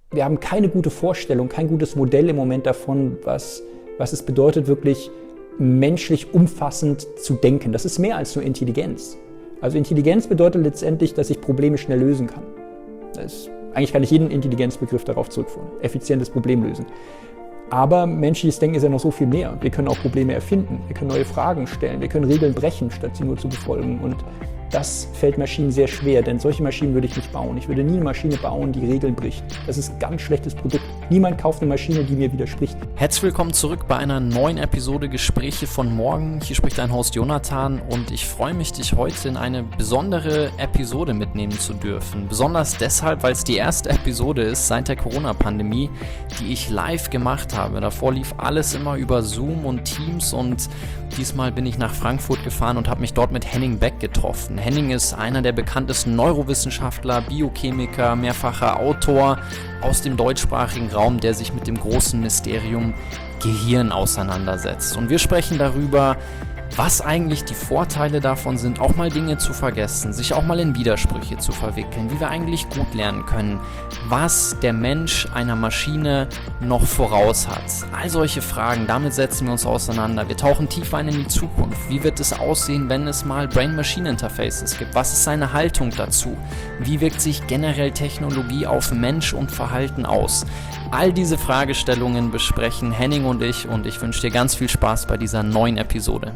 wir haben keine gute Vorstellung, kein gutes Modell im Moment davon, was es bedeutet, wirklich menschlich umfassend zu denken. Das ist mehr als nur Intelligenz. Also Intelligenz bedeutet letztendlich, dass ich Probleme schnell lösen kann. Eigentlich kann ich jeden Intelligenzbegriff darauf zurückführen. Effizientes Problemlösen. Aber menschliches Denken ist ja noch so viel mehr. Wir können auch Probleme erfinden, wir können neue Fragen stellen, wir können Regeln brechen, statt sie nur zu befolgen. Und das fällt Maschinen sehr schwer, denn solche Maschinen würde ich nicht bauen. Ich würde nie eine Maschine bauen, die Regeln bricht. Das ist ein ganz schlechtes Produkt. Niemand kauft eine Maschine, die mir widerspricht. Herzlich willkommen zurück bei einer neuen Episode Gespräche von morgen. Hier spricht dein Host Jonathan und ich freue mich, dich heute in eine besondere Episode mitnehmen zu dürfen. Besonders deshalb, weil es die erste Episode ist seit der Corona-Pandemie, die ich live gemacht habe. Davor lief alles immer über Zoom und Teams und diesmal bin ich nach Frankfurt gefahren und habe mich dort mit Henning Beck getroffen. Henning ist einer der bekanntesten Neurowissenschaftler, Biochemiker, mehrfacher Autor aus dem deutschsprachigen Raum, der sich mit dem großen Mysterium Gehirn auseinandersetzt. Und wir sprechen darüber, was eigentlich die Vorteile davon sind, auch mal Dinge zu vergessen, sich auch mal in Widersprüche zu verwickeln, wie wir eigentlich gut lernen können, was der Mensch einer Maschine noch voraus hat. All solche Fragen, damit setzen wir uns auseinander. Wir tauchen tiefer ein in die Zukunft. Wie wird es aussehen, wenn es mal Brain-Machine-Interfaces gibt? Was ist seine Haltung dazu? Wie wirkt sich generell Technologie auf Mensch und Verhalten aus? All diese Fragestellungen besprechen Henning und ich wünsche dir ganz viel Spaß bei dieser neuen Episode.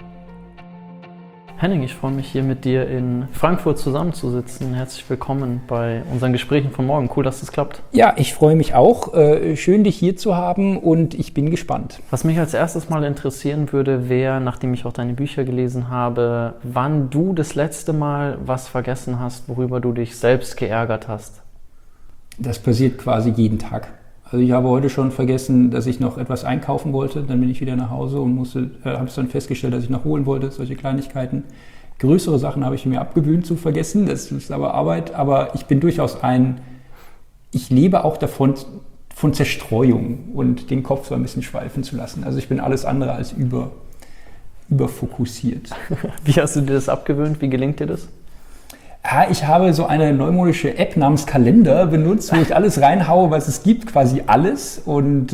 Henning, ich freue mich hier mit dir in Frankfurt zusammenzusitzen. Herzlich willkommen bei unseren Gesprächen von morgen. Cool, dass das klappt. Ja, ich freue mich auch. Schön, dich hier zu haben und ich bin gespannt. Was mich als erstes mal interessieren würde, wäre, nachdem ich auch deine Bücher gelesen habe, wann du das letzte Mal was vergessen hast, worüber du dich selbst geärgert hast. Das passiert quasi jeden Tag. Also ich habe heute schon vergessen, dass ich noch etwas einkaufen wollte. Dann bin ich wieder nach Hause und habe es dann festgestellt, dass ich noch holen wollte, solche Kleinigkeiten. Größere Sachen habe ich mir abgewöhnt zu vergessen, das ist aber Arbeit. Aber ich bin durchaus ich lebe auch davon, von Zerstreuung und den Kopf so ein bisschen schweifen zu lassen. Also ich bin alles andere als überfokussiert. Wie hast du dir das abgewöhnt? Wie gelingt dir das? Ja, ich habe so eine neumodische App namens Kalender benutzt, wo ich alles reinhaue, was es gibt, quasi alles. Und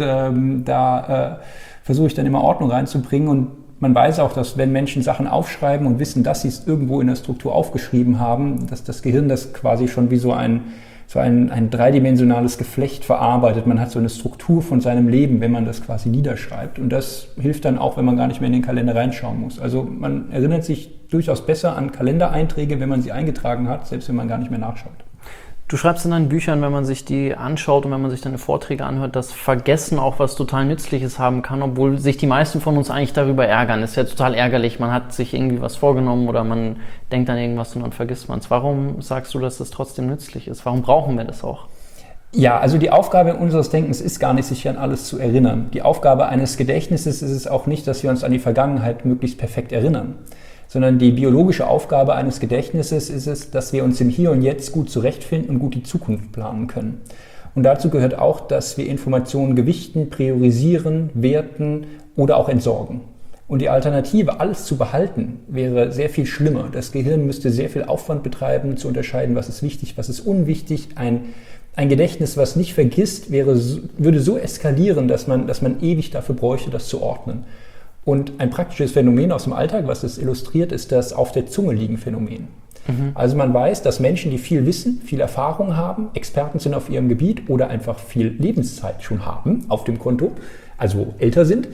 da versuche ich dann immer Ordnung reinzubringen. Und man weiß auch, dass wenn Menschen Sachen aufschreiben und wissen, dass sie es irgendwo in der Struktur aufgeschrieben haben, dass das Gehirn das quasi schon wie so ein dreidimensionales Geflecht verarbeitet. Man hat so eine Struktur von seinem Leben, wenn man das quasi niederschreibt. Und das hilft dann auch, wenn man gar nicht mehr in den Kalender reinschauen muss. Also man erinnert sich durchaus besser an Kalendereinträge, wenn man sie eingetragen hat, selbst wenn man gar nicht mehr nachschaut. Du schreibst in deinen Büchern, wenn man sich die anschaut und wenn man sich deine Vorträge anhört, dass Vergessen auch was total Nützliches haben kann, obwohl sich die meisten von uns eigentlich darüber ärgern. Das ist ja total ärgerlich, man hat sich irgendwie was vorgenommen oder man denkt an irgendwas und dann vergisst man es. Warum sagst du, dass das trotzdem nützlich ist? Warum brauchen wir das auch? Ja, also die Aufgabe unseres Denkens ist gar nicht, sich an alles zu erinnern. Die Aufgabe eines Gedächtnisses ist es auch nicht, dass wir uns an die Vergangenheit möglichst perfekt erinnern, sondern die biologische Aufgabe eines Gedächtnisses ist es, dass wir uns im Hier und Jetzt gut zurechtfinden und gut die Zukunft planen können. Und dazu gehört auch, dass wir Informationen gewichten, priorisieren, werten oder auch entsorgen. Und die Alternative, alles zu behalten, wäre sehr viel schlimmer. Das Gehirn müsste sehr viel Aufwand betreiben, zu unterscheiden, was ist wichtig, was ist unwichtig. Ein Gedächtnis, was nicht vergisst, würde so eskalieren, dass man ewig dafür bräuchte, das zu ordnen. Und ein praktisches Phänomen aus dem Alltag, was das illustriert, ist das Auf der Zunge liegen Phänomen. Also man weiß, dass Menschen, die viel Wissen, viel Erfahrung haben, Experten sind auf ihrem Gebiet oder einfach viel Lebenszeit schon haben auf dem Konto, also älter sind,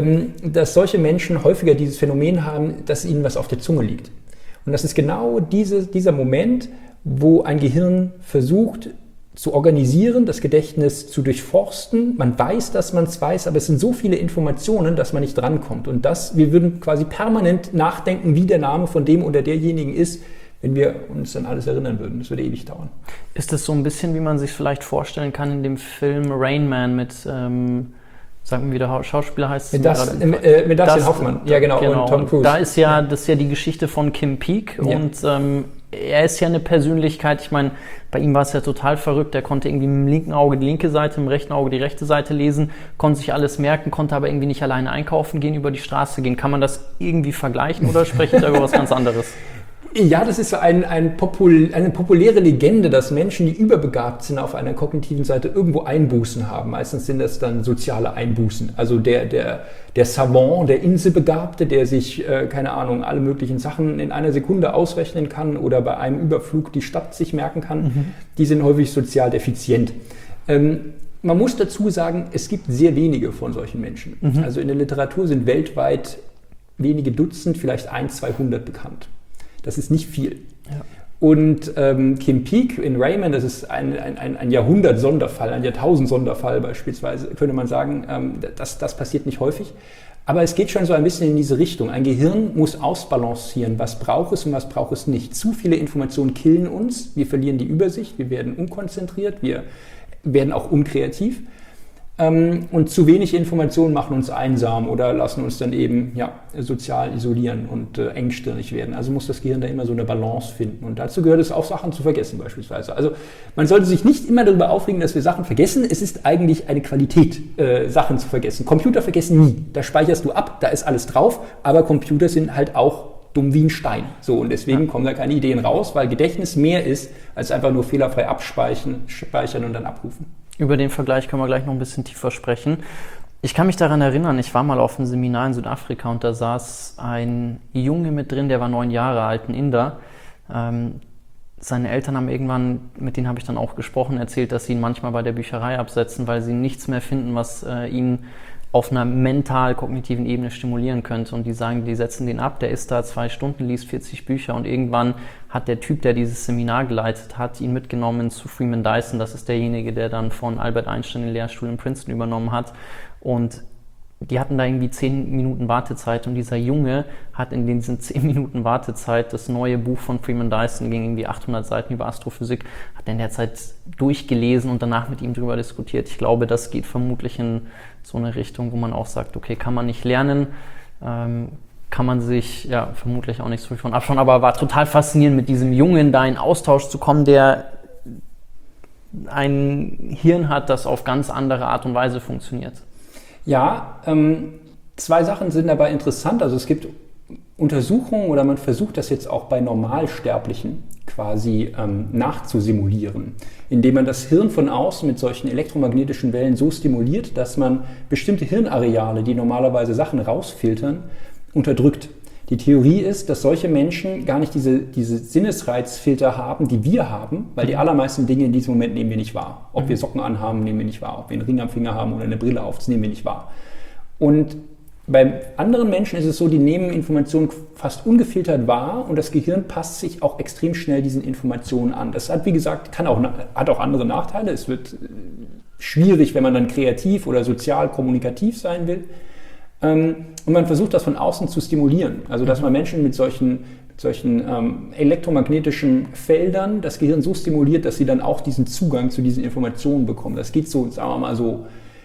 dass solche Menschen häufiger dieses Phänomen haben, dass ihnen was auf der Zunge liegt. Und das ist genau dieser Moment, wo ein Gehirn versucht, zu organisieren, das Gedächtnis zu durchforsten. Man weiß, dass man es weiß, aber es sind so viele Informationen, dass man nicht drankommt. Und wir würden quasi permanent nachdenken, wie der Name von dem oder derjenigen ist, wenn wir uns an alles erinnern würden. Das würde ewig dauern. Ist das so ein bisschen, wie man sich vielleicht vorstellen kann in dem Film Rain Man mit, sagen wir, wie der Schauspieler heißt? Mit Dustin Hoffmann, ja genau, und Tom Cruise. Das ist ja die Geschichte von Kim Peek und er ist ja eine Persönlichkeit, ich meine, bei ihm war es ja total verrückt, er konnte irgendwie im linken Auge die linke Seite, im rechten Auge die rechte Seite lesen, konnte sich alles merken, konnte aber irgendwie nicht alleine einkaufen gehen, über die Straße gehen. Kann man das irgendwie vergleichen oder spreche ich da über was ganz anderes? Ja, das ist so eine populäre Legende, dass Menschen, die überbegabt sind, auf einer kognitiven Seite irgendwo Einbußen haben. Meistens sind das dann soziale Einbußen. Also der Savant, der Inselbegabte, der sich, keine Ahnung, alle möglichen Sachen in einer Sekunde ausrechnen kann oder bei einem Überflug die Stadt sich merken kann, die sind häufig sozial defizient. Man muss dazu sagen, es gibt sehr wenige von solchen Menschen. Also in der Literatur sind weltweit wenige Dutzend, vielleicht 100-200 bekannt. Das ist nicht viel. Ja. Und Kim Peek in Raymond, das ist ein Jahrhundert-Sonderfall, ein Jahrtausend-Sonderfall beispielsweise, könnte man sagen, das passiert nicht häufig. Aber es geht schon so ein bisschen in diese Richtung. Ein Gehirn muss ausbalancieren, was braucht es und was braucht es nicht. Zu viele Informationen killen uns, wir verlieren die Übersicht, wir werden unkonzentriert, wir werden auch unkreativ. Und zu wenig Informationen machen uns einsam oder lassen uns dann eben sozial isolieren und engstirnig werden. Also muss das Gehirn da immer so eine Balance finden. Und dazu gehört es auch, Sachen zu vergessen beispielsweise. Also man sollte sich nicht immer darüber aufregen, dass wir Sachen vergessen. Es ist eigentlich eine Qualität, Sachen zu vergessen. Computer vergessen nie. Da speicherst du ab, da ist alles drauf. Aber Computer sind halt auch dumm wie ein Stein. So, und deswegen kommen da keine Ideen raus, weil Gedächtnis mehr ist, als einfach nur fehlerfrei abspeichern und dann abrufen. Über den Vergleich können wir gleich noch ein bisschen tiefer sprechen. Ich kann mich daran erinnern, ich war mal auf einem Seminar in Südafrika und da saß ein Junge mit drin, der war 9 Jahre alt, ein Inder. Seine Eltern haben irgendwann, mit denen habe ich dann auch gesprochen, erzählt, dass sie ihn manchmal bei der Bücherei absetzen, weil sie nichts mehr finden, was ihn auf einer mental-kognitiven Ebene stimulieren könnte. Und die sagen, die setzen den ab, der ist da 2 Stunden, liest 40 Bücher und irgendwann hat der Typ, der dieses Seminar geleitet hat, ihn mitgenommen zu Freeman Dyson. Das ist derjenige, der dann von Albert Einstein den Lehrstuhl in Princeton übernommen hat. Und die hatten da irgendwie 10 Minuten Wartezeit und dieser Junge hat in diesen 10 Minuten Wartezeit das neue Buch von Freeman Dyson, ging irgendwie 800 Seiten über Astrophysik, hat in der Zeit durchgelesen und danach mit ihm darüber diskutiert. Ich glaube, das geht vermutlich in so eine Richtung, wo man auch sagt, okay, kann man nicht lernen, kann man sich vermutlich auch nicht so viel von abschauen, aber war total faszinierend, mit diesem Jungen da in Austausch zu kommen, der ein Hirn hat, das auf ganz andere Art und Weise funktioniert. Ja, 2 Sachen sind dabei interessant. Also es gibt Untersuchungen oder man versucht das jetzt auch bei Normalsterblichen quasi nachzusimulieren, indem man das Hirn von außen mit solchen elektromagnetischen Wellen so stimuliert, dass man bestimmte Hirnareale, die normalerweise Sachen rausfiltern, unterdrückt. Die Theorie ist, dass solche Menschen gar nicht diese Sinnesreizfilter haben, die wir haben, weil die allermeisten Dinge in diesem Moment nehmen wir nicht wahr. Ob wir Socken anhaben, nehmen wir nicht wahr. Ob wir einen Ring am Finger haben oder eine Brille auf, das nehmen wir nicht wahr. Und bei anderen Menschen ist es so, die nehmen Informationen fast ungefiltert wahr und das Gehirn passt sich auch extrem schnell diesen Informationen an. Das hat, wie gesagt, hat auch andere Nachteile. Es wird schwierig, wenn man dann kreativ oder sozial kommunikativ sein will. Und man versucht das von außen zu stimulieren. Also dass man Menschen mit solchen elektromagnetischen Feldern das Gehirn so stimuliert, dass sie dann auch diesen Zugang zu diesen Informationen bekommen. Das geht so, sagen wir mal so,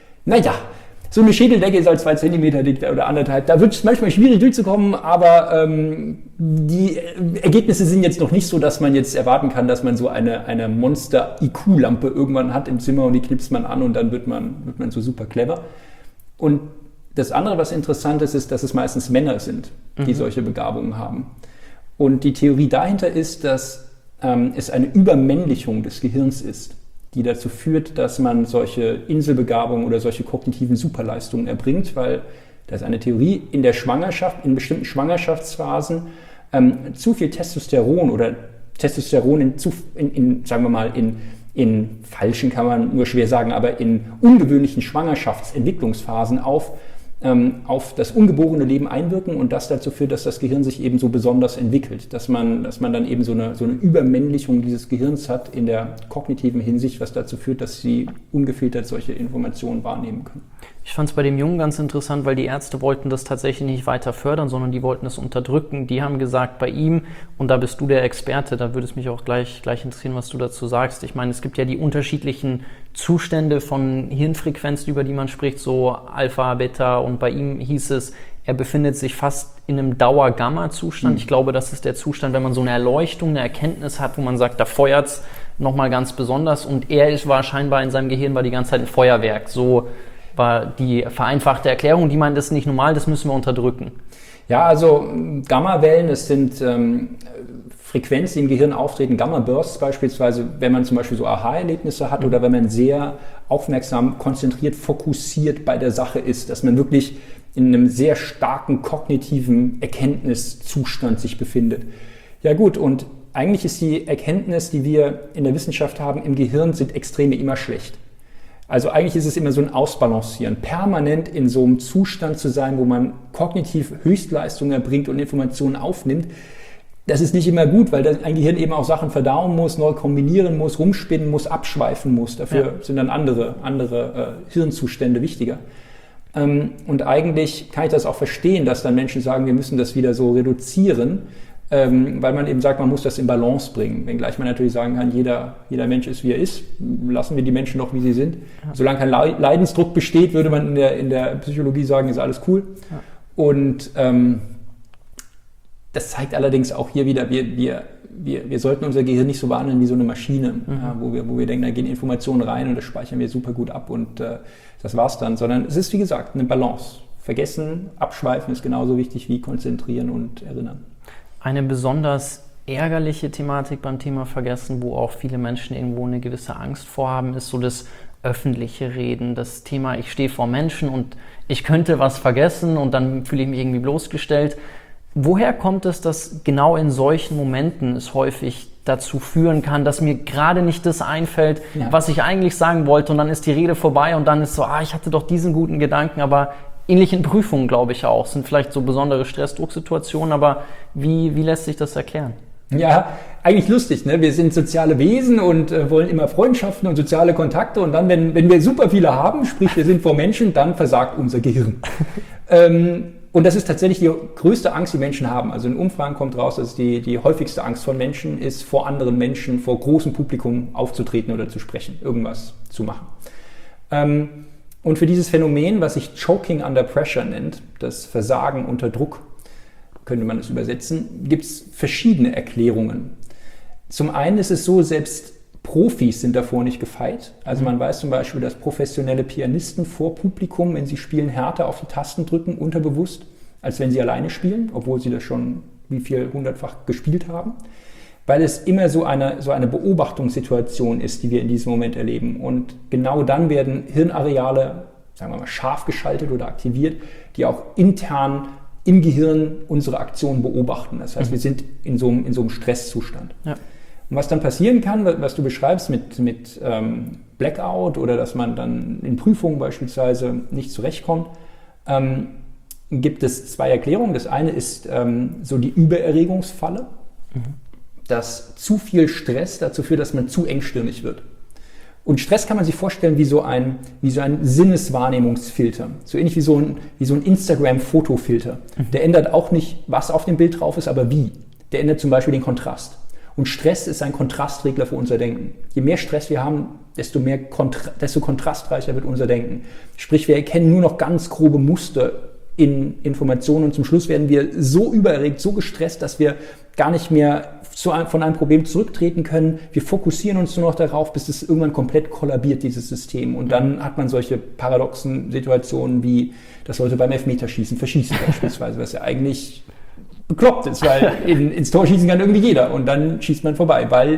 so eine Schädeldecke ist halt 2 Zentimeter dick oder 1,5. Da wird es manchmal schwierig durchzukommen, aber die Ergebnisse sind jetzt noch nicht so, dass man jetzt erwarten kann, dass man so eine Monster-IQ-Lampe irgendwann hat im Zimmer und die knipst man an und dann wird man so super clever. Und das andere, was interessant ist, ist, dass es meistens Männer sind, die solche Begabungen haben. Und die Theorie dahinter ist, dass es eine Übermännlichung des Gehirns ist, die dazu führt, dass man solche Inselbegabungen oder solche kognitiven Superleistungen erbringt, weil das ist eine Theorie, in der Schwangerschaft, in bestimmten Schwangerschaftsphasen zu viel Testosteron oder Testosteron sagen wir mal, in falschen kann man nur schwer sagen, aber in ungewöhnlichen Schwangerschaftsentwicklungsphasen auf das ungeborene Leben einwirken und das dazu führt, dass das Gehirn sich eben so besonders entwickelt, dass man dann eben so eine Übermännlichung dieses Gehirns hat in der kognitiven Hinsicht, was dazu führt, dass sie ungefiltert solche Informationen wahrnehmen können. Ich fand es bei dem Jungen ganz interessant, weil die Ärzte wollten das tatsächlich nicht weiter fördern, sondern die wollten es unterdrücken. Die haben gesagt, bei ihm, und da bist du der Experte, da würde es mich auch gleich interessieren, was du dazu sagst. Ich meine, es gibt ja die unterschiedlichen Zustände von Hirnfrequenzen, über die man spricht, so Alpha, Beta, und bei ihm hieß es, er befindet sich fast in einem Dauer-Gamma-Zustand. Ich glaube, das ist der Zustand, wenn man so eine Erleuchtung, eine Erkenntnis hat, wo man sagt, da feuert es nochmal ganz besonders, und war scheinbar in seinem Gehirn die ganze Zeit ein Feuerwerk. So war die vereinfachte Erklärung, die meint, das ist nicht normal, das müssen wir unterdrücken. Ja, also Gammawellen, es sind Frequenzen, die im Gehirn auftreten, Gamma-Bursts beispielsweise, wenn man zum Beispiel so Aha-Erlebnisse hat oder wenn man sehr aufmerksam, konzentriert, fokussiert bei der Sache ist, dass man wirklich in einem sehr starken kognitiven Erkenntniszustand sich befindet. Ja gut, und eigentlich ist die Erkenntnis, die wir in der Wissenschaft haben, im Gehirn sind Extreme immer schlecht. Also eigentlich ist es immer so ein Ausbalancieren, permanent in so einem Zustand zu sein, wo man kognitiv Höchstleistungen erbringt und Informationen aufnimmt. Das ist nicht immer gut, weil ein Gehirn eben auch Sachen verdauen muss, neu kombinieren muss, rumspinnen muss, abschweifen muss. Dafür sind dann andere Hirnzustände wichtiger. Und eigentlich kann ich das auch verstehen, dass dann Menschen sagen, wir müssen das wieder so reduzieren, weil man eben sagt, man muss das in Balance bringen. Wenngleich man natürlich sagen kann, jeder Mensch ist, wie er ist. Lassen wir die Menschen doch, wie sie sind. Ja. Solange kein Leidensdruck besteht, würde man in der Psychologie sagen, ist alles cool. Ja. Und das zeigt allerdings auch hier wieder, wir sollten unser Gehirn nicht so behandeln wie so eine Maschine, wo wir denken, da gehen Informationen rein und das speichern wir super gut ab und das war's dann. Sondern es ist, wie gesagt, eine Balance. Vergessen, abschweifen ist genauso wichtig wie konzentrieren und erinnern. Eine besonders ärgerliche Thematik beim Thema Vergessen, wo auch viele Menschen irgendwo eine gewisse Angst vorhaben, ist so das öffentliche Reden. Das Thema, ich stehe vor Menschen und ich könnte was vergessen und dann fühle ich mich irgendwie bloßgestellt. Woher kommt es, dass genau in solchen Momenten es häufig dazu führen kann, dass mir gerade nicht das einfällt, was ich eigentlich sagen wollte und dann ist die Rede vorbei und dann ist so, ich hatte doch diesen guten Gedanken, aber ähnlich in Prüfungen, glaube ich auch, sind vielleicht so besondere Stress-Drucksituationen, aber wie lässt sich das erklären? Ja, eigentlich lustig, ne? Wir sind soziale Wesen und wollen immer Freundschaften und soziale Kontakte und dann, wenn wir super viele haben, sprich wir sind vor Menschen, dann versagt unser Gehirn. Und das ist tatsächlich die größte Angst, die Menschen haben. Also in Umfragen kommt raus, dass die häufigste Angst von Menschen ist, vor anderen Menschen, vor großem Publikum aufzutreten oder zu sprechen, irgendwas zu machen. Und für dieses Phänomen, was sich Choking under Pressure nennt, das Versagen unter Druck, könnte man es übersetzen, gibt es verschiedene Erklärungen. Zum einen ist es so, selbst Profis sind davor nicht gefeit. Also man weiß zum Beispiel, dass professionelle Pianisten vor Publikum, wenn sie spielen, härter auf die Tasten drücken, unterbewusst, als wenn sie alleine spielen, obwohl sie das schon wie viel hundertfach gespielt haben. Weil es immer so eine Beobachtungssituation ist, die wir in diesem Moment erleben. Und genau dann werden Hirnareale, sagen wir mal, scharf geschaltet oder aktiviert, die auch intern im Gehirn unsere Aktionen beobachten. Das heißt, wir sind in so einem Stresszustand. Ja. Und was dann passieren kann, was du beschreibst mit Blackout oder dass man dann in Prüfungen beispielsweise nicht zurechtkommt, gibt es zwei Erklärungen. Das eine ist so die Übererregungsfalle, dass zu viel Stress dazu führt, dass man zu engstirnig wird. Und Stress kann man sich vorstellen wie so ein Sinneswahrnehmungsfilter. So ähnlich wie so ein Instagram-Fotofilter. Der ändert auch nicht, was auf dem Bild drauf ist, aber wie. Der ändert zum Beispiel den Kontrast. Und Stress ist ein Kontrastregler für unser Denken. Je mehr Stress wir haben, desto kontrastreicher wird unser Denken. Sprich, wir erkennen nur noch ganz grobe Muster in Informationen und zum Schluss werden wir so übererregt, so gestresst, dass wir gar nicht mehr von einem Problem zurücktreten können. Wir fokussieren uns nur noch darauf, bis es irgendwann komplett kollabiert, dieses System. Und dann hat man solche paradoxen Situationen wie, dass Leute beim Elfmeterschießen verschießen beispielsweise, was ja eigentlich bekloppt ist, weil ins Tor schießen kann irgendwie jeder und dann schießt man vorbei, weil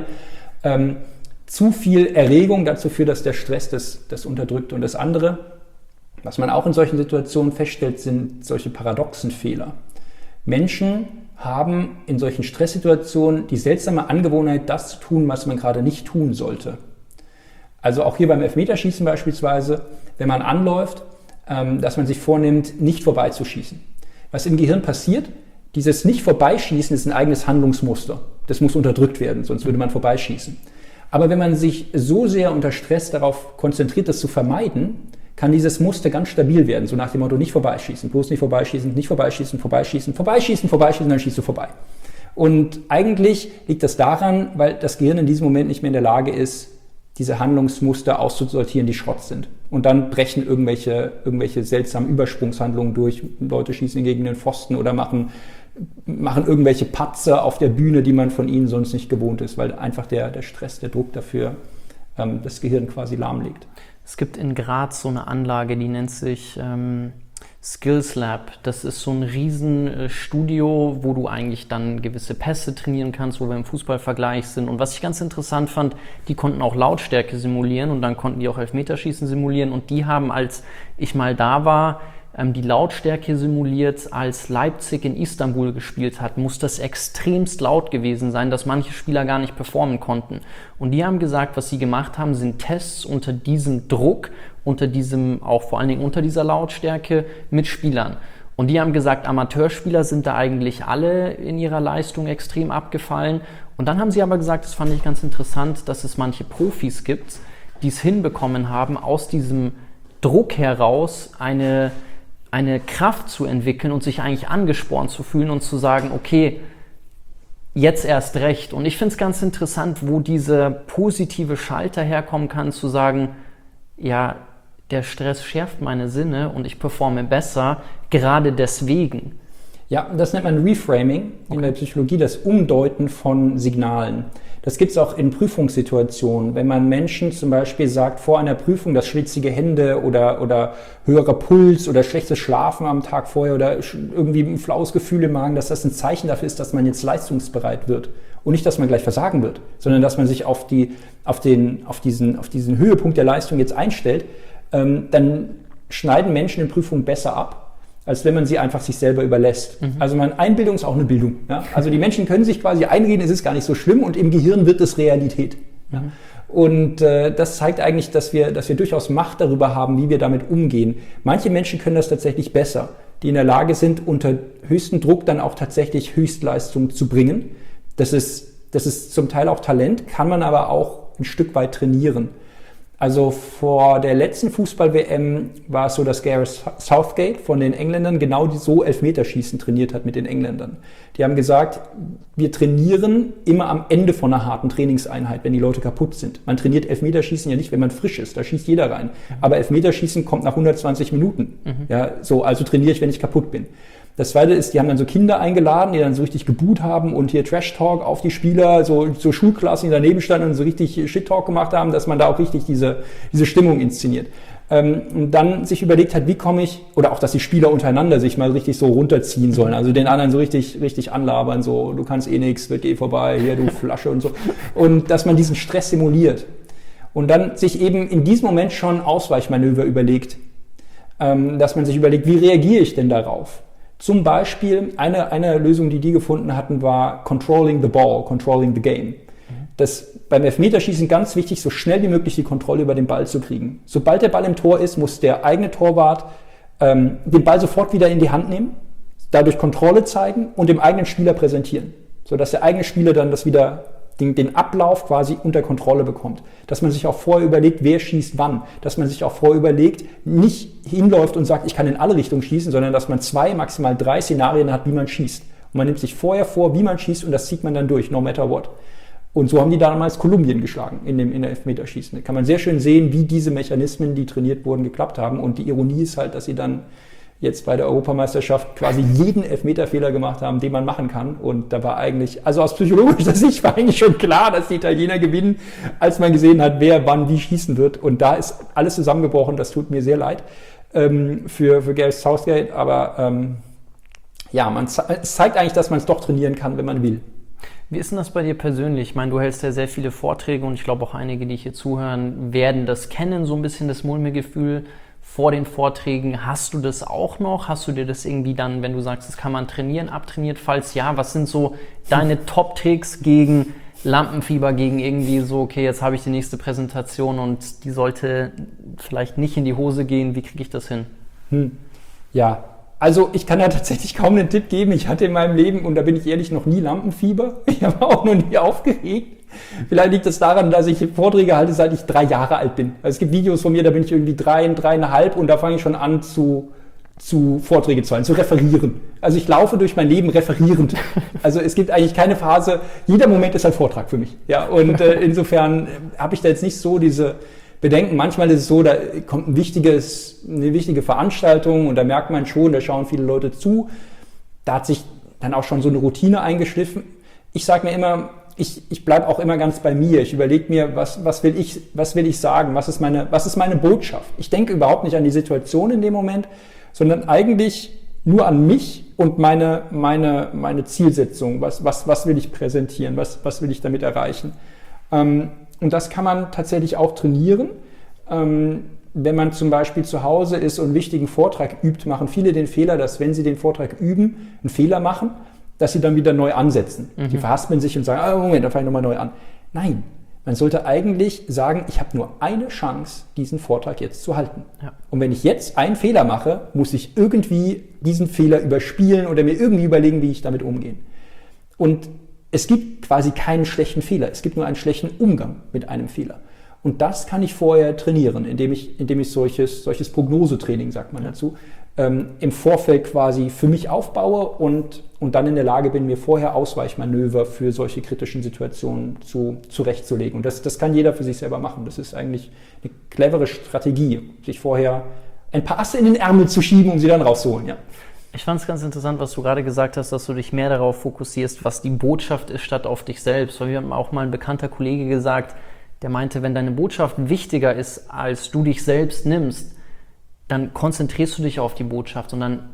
zu viel Erregung dazu führt, dass der Stress das unterdrückt. Und das andere, was man auch in solchen Situationen feststellt, sind solche paradoxen Fehler. Menschen haben in solchen Stresssituationen die seltsame Angewohnheit, das zu tun, was man gerade nicht tun sollte. Also auch hier beim Elfmeterschießen beispielsweise, wenn man anläuft, dass man sich vornimmt, nicht vorbeizuschießen. Was im Gehirn passiert, dieses Nicht-Vorbeischießen ist ein eigenes Handlungsmuster. Das muss unterdrückt werden, sonst würde man vorbeischießen. Aber wenn man sich so sehr unter Stress darauf konzentriert, das zu vermeiden, kann dieses Muster ganz stabil werden. So nach dem Motto, nicht vorbeischießen, bloß nicht vorbeischießen, nicht vorbeischießen, vorbeischießen, vorbeischießen, vorbeischießen, dann schießt du vorbei. Und eigentlich liegt das daran, weil das Gehirn in diesem Moment nicht mehr in der Lage ist, diese Handlungsmuster auszusortieren, die Schrott sind. Und dann brechen irgendwelche seltsamen Übersprungshandlungen durch. Leute schießen gegen den Pfosten oder machen irgendwelche Patzer auf der Bühne, die man von ihnen sonst nicht gewohnt ist, weil einfach der Stress, der Druck dafür das Gehirn quasi lahmlegt. Es gibt in Graz so eine Anlage, die nennt sich Skills Lab, das ist so ein Riesenstudio, wo du eigentlich dann gewisse Pässe trainieren kannst, wo wir im Fußballvergleich sind. Und was ich ganz interessant fand, die konnten auch Lautstärke simulieren und dann konnten die auch Elfmeterschießen simulieren. Und die haben, als ich mal da war, die Lautstärke simuliert, als Leipzig in Istanbul gespielt hat, muss das extremst laut gewesen sein, dass manche Spieler gar nicht performen konnten. Und die haben gesagt, was sie gemacht haben, sind Tests unter diesem Druck, auch vor allen Dingen unter dieser Lautstärke mit Spielern. Und die haben gesagt, Amateurspieler sind da eigentlich alle in ihrer Leistung extrem abgefallen. Und dann haben sie aber gesagt, das fand ich ganz interessant, dass es manche Profis gibt, die es hinbekommen haben, aus diesem Druck heraus eine Kraft zu entwickeln und sich eigentlich angespornt zu fühlen und zu sagen, okay, jetzt erst recht. Und ich finde es ganz interessant, wo dieser positive Schalter herkommen kann, zu sagen, ja, der Stress schärft meine Sinne und ich performe besser, gerade deswegen. Ja, das nennt man Reframing in der Psychologie, das Umdeuten von Signalen. Das gibt es auch in Prüfungssituationen. Wenn man Menschen zum Beispiel sagt, vor einer Prüfung, dass schwitzige Hände oder höherer Puls oder schlechtes Schlafen am Tag vorher oder irgendwie ein flaues Gefühl im Magen, dass das ein Zeichen dafür ist, dass man jetzt leistungsbereit wird. Und nicht, dass man gleich versagen wird, sondern dass man sich auf diesen Höhepunkt der Leistung jetzt einstellt, dann schneiden Menschen in Prüfungen besser ab, als wenn man sie einfach sich selber überlässt. Also Einbildung ist auch eine Bildung. Ja? Also die Menschen können sich quasi einreden, es ist gar nicht so schlimm und im Gehirn wird es Realität. Ja? Und das zeigt eigentlich, dass wir durchaus Macht darüber haben, wie wir damit umgehen. Manche Menschen können das tatsächlich besser, die in der Lage sind, unter höchstem Druck dann auch tatsächlich Höchstleistung zu bringen. Das ist zum Teil auch Talent, kann man aber auch ein Stück weit trainieren. Also vor der letzten Fußball-WM war es so, dass Gareth Southgate von den Engländern genau so Elfmeterschießen trainiert hat mit den Engländern. Die haben gesagt, wir trainieren immer am Ende von einer harten Trainingseinheit, wenn die Leute kaputt sind. Man trainiert Elfmeterschießen ja nicht, wenn man frisch ist, da schießt jeder rein. Aber Elfmeterschießen kommt nach 120 Minuten. Ja, so, also trainiere ich, wenn ich kaputt bin. Das Zweite ist, die haben dann so Kinder eingeladen, die dann so richtig gebuht haben und hier Trash-Talk auf die Spieler, so Schulklassen, die daneben standen und so richtig Shit-Talk gemacht haben, dass man da auch richtig diese Stimmung inszeniert. Und dann sich überlegt hat, wie komme ich, oder auch, dass die Spieler untereinander sich mal richtig so runterziehen sollen, also den anderen so richtig anlabern, so, du kannst eh nix, wird eh vorbei, hier, du Flasche und so. Und dass man diesen Stress simuliert. Und dann sich eben in diesem Moment schon Ausweichmanöver überlegt. Dass man sich überlegt, wie reagiere ich denn darauf? Zum Beispiel, eine Lösung, die gefunden hatten, war Controlling the Ball, Controlling the Game. Das beim Elfmeterschießen ganz wichtig, so schnell wie möglich die Kontrolle über den Ball zu kriegen. Sobald der Ball im Tor ist, muss der eigene Torwart den Ball sofort wieder in die Hand nehmen, dadurch Kontrolle zeigen und dem eigenen Spieler präsentieren, sodass der eigene Spieler dann den Ablauf quasi unter Kontrolle bekommt. Dass man sich auch vorher überlegt, wer schießt wann. Dass man sich auch vorher überlegt, nicht hinläuft und sagt, ich kann in alle Richtungen schießen, sondern dass man 2, maximal 3 Szenarien hat, wie man schießt. Und man nimmt sich vorher vor, wie man schießt und das zieht man dann durch, no matter what. Und so haben die damals Kolumbien geschlagen in der Elfmeterschießen. Da kann man sehr schön sehen, wie diese Mechanismen, die trainiert wurden, geklappt haben. Und die Ironie ist halt, dass sie dann jetzt bei der Europameisterschaft quasi jeden Elfmeterfehler gemacht haben, den man machen kann. Und da war eigentlich, also aus psychologischer Sicht war eigentlich schon klar, dass die Italiener gewinnen, als man gesehen hat, wer wann wie schießen wird. Und da ist alles zusammengebrochen. Das tut mir sehr leid für Gareth Southgate. Aber es zeigt eigentlich, dass man es doch trainieren kann, wenn man will. Wie ist denn das bei dir persönlich? Ich meine, du hältst ja sehr viele Vorträge und ich glaube auch einige, die hier zuhören, werden das kennen, so ein bisschen das Mulmige-Gefühl vor den Vorträgen. Hast du das auch noch? Hast du dir das irgendwie dann, wenn du sagst, das kann man trainieren, abtrainiert? Falls ja, was sind so deine Top-Tricks gegen Lampenfieber, gegen irgendwie so, okay, jetzt habe ich die nächste Präsentation und die sollte vielleicht nicht in die Hose gehen. Wie kriege ich das hin? Ja, also ich kann ja tatsächlich kaum einen Tipp geben. Ich hatte in meinem Leben, und da bin ich ehrlich, noch nie Lampenfieber. Ich habe auch noch nie aufgeregt. Vielleicht liegt es daran, dass ich Vorträge halte, seit ich 3 Jahre alt bin. Also es gibt Videos von mir, da bin ich irgendwie 3,5 und da fange ich schon an zu Vorträge zu halten, zu referieren. Also ich laufe durch mein Leben referierend. Also es gibt eigentlich keine Phase, jeder Moment ist ein Vortrag für mich. Ja, und insofern habe ich da jetzt nicht so diese Bedenken. Manchmal ist es so, da kommt eine wichtige Veranstaltung und da merkt man schon, da schauen viele Leute zu. Da hat sich dann auch schon so eine Routine eingeschliffen. Ich sage mir immer, ich bleibe auch immer ganz bei mir. Ich überlege mir, was will ich sagen? Was ist meine Botschaft? Ich denke überhaupt nicht an die Situation in dem Moment, sondern eigentlich nur an mich und meine Zielsetzung. Was will ich präsentieren? Was will ich damit erreichen? Und das kann man tatsächlich auch trainieren. Wenn man zum Beispiel zu Hause ist und einen wichtigen Vortrag übt, machen viele den Fehler, dass wenn sie den Vortrag üben, einen Fehler machen, dass sie dann wieder neu ansetzen. Die verhaspeln sich und sagen, Moment, dann fange ich nochmal neu an. Nein, man sollte eigentlich sagen, ich habe nur eine Chance, diesen Vortrag jetzt zu halten. Ja. Und wenn ich jetzt einen Fehler mache, muss ich irgendwie diesen Fehler überspielen oder mir irgendwie überlegen, wie ich damit umgehe. Und es gibt quasi keinen schlechten Fehler, es gibt nur einen schlechten Umgang mit einem Fehler. Und das kann ich vorher trainieren, indem ich solches Prognosetraining, sagt man dazu, im Vorfeld quasi für mich aufbaue und dann in der Lage bin, mir vorher Ausweichmanöver für solche kritischen Situationen zurechtzulegen. Und das kann jeder für sich selber machen. Das ist eigentlich eine clevere Strategie, sich vorher ein paar Asse in den Ärmel zu schieben, um sie dann rauszuholen. Ja. Ich fand es ganz interessant, was du gerade gesagt hast, dass du dich mehr darauf fokussierst, was die Botschaft ist, statt auf dich selbst. Weil wir haben auch mal ein bekannter Kollege gesagt, der meinte, wenn deine Botschaft wichtiger ist, als du dich selbst nimmst, dann konzentrierst du dich auf die Botschaft und dann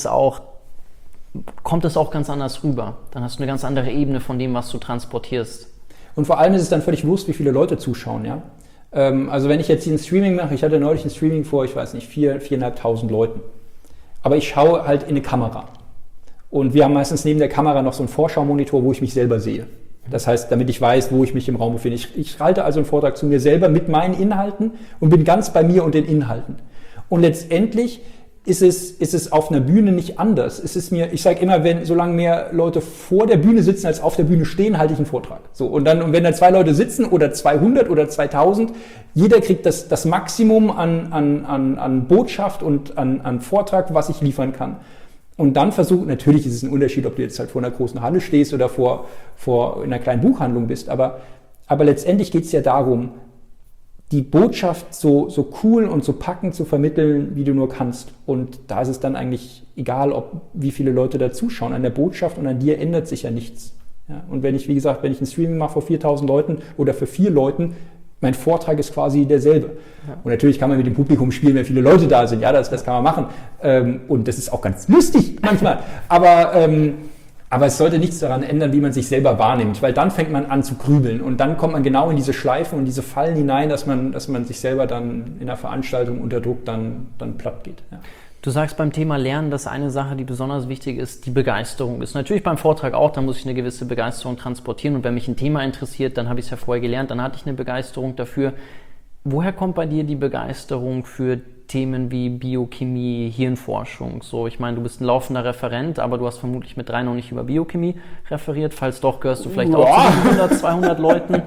kommt es auch ganz anders rüber. Dann hast du eine ganz andere Ebene von dem, was du transportierst. Und vor allem ist es dann völlig wurscht, wie viele Leute zuschauen. Ja? Also wenn ich jetzt ein Streaming mache, ich hatte neulich ein Streaming vor, ich weiß nicht, 4.500 Leuten. Aber ich schaue halt in eine Kamera. Und wir haben meistens neben der Kamera noch so einen Vorschau-Monitor, wo ich mich selber sehe. Das heißt, damit ich weiß, wo ich mich im Raum befinde. Ich halte also einen Vortrag zu mir selber mit meinen Inhalten und bin ganz bei mir und den Inhalten. Und letztendlich ist es auf einer Bühne nicht anders. Ich sage immer, solange mehr Leute vor der Bühne sitzen als auf der Bühne stehen, halte ich einen Vortrag. So, und wenn da 2 Leute sitzen oder 200 oder 2000, jeder kriegt das Maximum an Botschaft und an Vortrag, was ich liefern kann. Und dann natürlich ist es ein Unterschied, ob du jetzt halt vor einer großen Halle stehst oder vor in einer kleinen Buchhandlung bist, aber letztendlich geht es ja darum, die Botschaft so cool und so packend zu vermitteln, wie du nur kannst. Und da ist es dann eigentlich egal, wie viele Leute da zuschauen. An der Botschaft und an dir ändert sich ja nichts. Ja, und wenn ich ein Streaming mache vor 4.000 Leuten oder für 4 Leuten, mein Vortrag ist quasi derselbe. Ja. Und natürlich kann man mit dem Publikum spielen, wenn viele Leute da sind. Ja, das kann man machen. Und das ist auch ganz lustig manchmal. Aber es sollte nichts daran ändern, wie man sich selber wahrnimmt, weil dann fängt man an zu grübeln und dann kommt man genau in diese Schleifen und diese Fallen hinein, dass man sich selber dann in der Veranstaltung unter Druck dann platt geht. Ja. Du sagst beim Thema Lernen, dass eine Sache, die besonders wichtig ist, die Begeisterung ist. Natürlich beim Vortrag auch, da muss ich eine gewisse Begeisterung transportieren und wenn mich ein Thema interessiert, dann habe ich es ja vorher gelernt, dann hatte ich eine Begeisterung dafür. Woher kommt bei dir die Begeisterung für Themen wie Biochemie, Hirnforschung? So, ich meine, du bist ein laufender Referent, aber du hast vermutlich mit 3 noch nicht über Biochemie referiert. Falls doch, gehörst du vielleicht auch zu 100, 200 Leuten.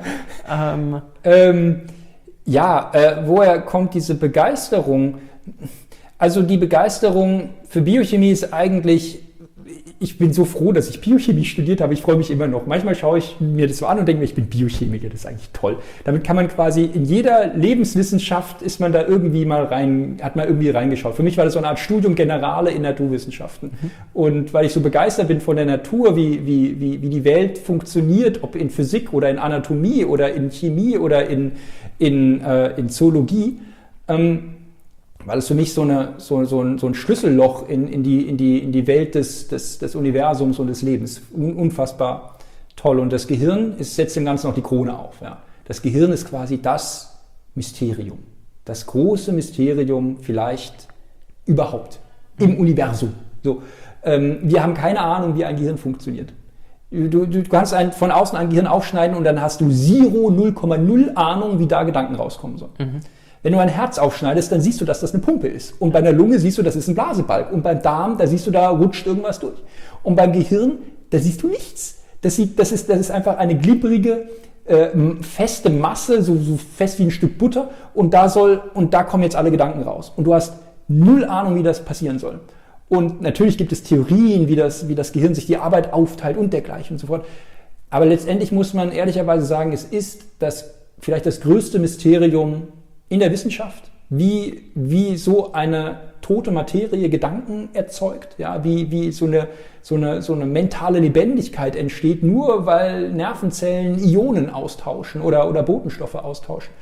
Woher kommt diese Begeisterung? Also die Begeisterung für Biochemie ist eigentlich, ich bin so froh, dass ich Biochemie studiert habe, ich freue mich immer noch. Manchmal schaue ich mir das so an und denke mir, ich bin Biochemiker, das ist eigentlich toll. Damit kann man quasi in jeder Lebenswissenschaft hat man irgendwie reingeschaut. Für mich war das so eine Art Studium Generale in Naturwissenschaften. Und weil ich so begeistert bin von der Natur, wie die Welt funktioniert, ob in Physik oder in Anatomie oder in Chemie oder in Zoologie, weil es für mich so ein Schlüsselloch in die Welt des Universums und des Lebens. Unfassbar toll. Und das Gehirn setzt dem Ganzen noch die Krone auf. Ja. Das Gehirn ist quasi das Mysterium. Das große Mysterium vielleicht überhaupt im Universum. So, wir haben keine Ahnung, wie ein Gehirn funktioniert. Du kannst von außen ein Gehirn aufschneiden und dann hast du 0,0 Ahnung, wie da Gedanken rauskommen sollen. Wenn du ein Herz aufschneidest, dann siehst du, dass das eine Pumpe ist. Und bei einer Lunge siehst du, das ist ein Blasebalg. Und beim Darm, da siehst du, da rutscht irgendwas durch. Und beim Gehirn, da siehst du nichts. Das ist einfach eine glibberige, feste Masse, so fest wie ein Stück Butter. Und da kommen jetzt alle Gedanken raus. Und du hast 0 Ahnung, wie das passieren soll. Und natürlich gibt es Theorien, wie das Gehirn sich die Arbeit aufteilt und dergleichen und so fort. Aber letztendlich muss man ehrlicherweise sagen, es ist vielleicht das größte Mysterium in der Wissenschaft, wie so eine tote Materie Gedanken erzeugt, ja, wie so eine mentale Lebendigkeit entsteht, nur weil Nervenzellen Ionen austauschen oder Botenstoffe austauschen.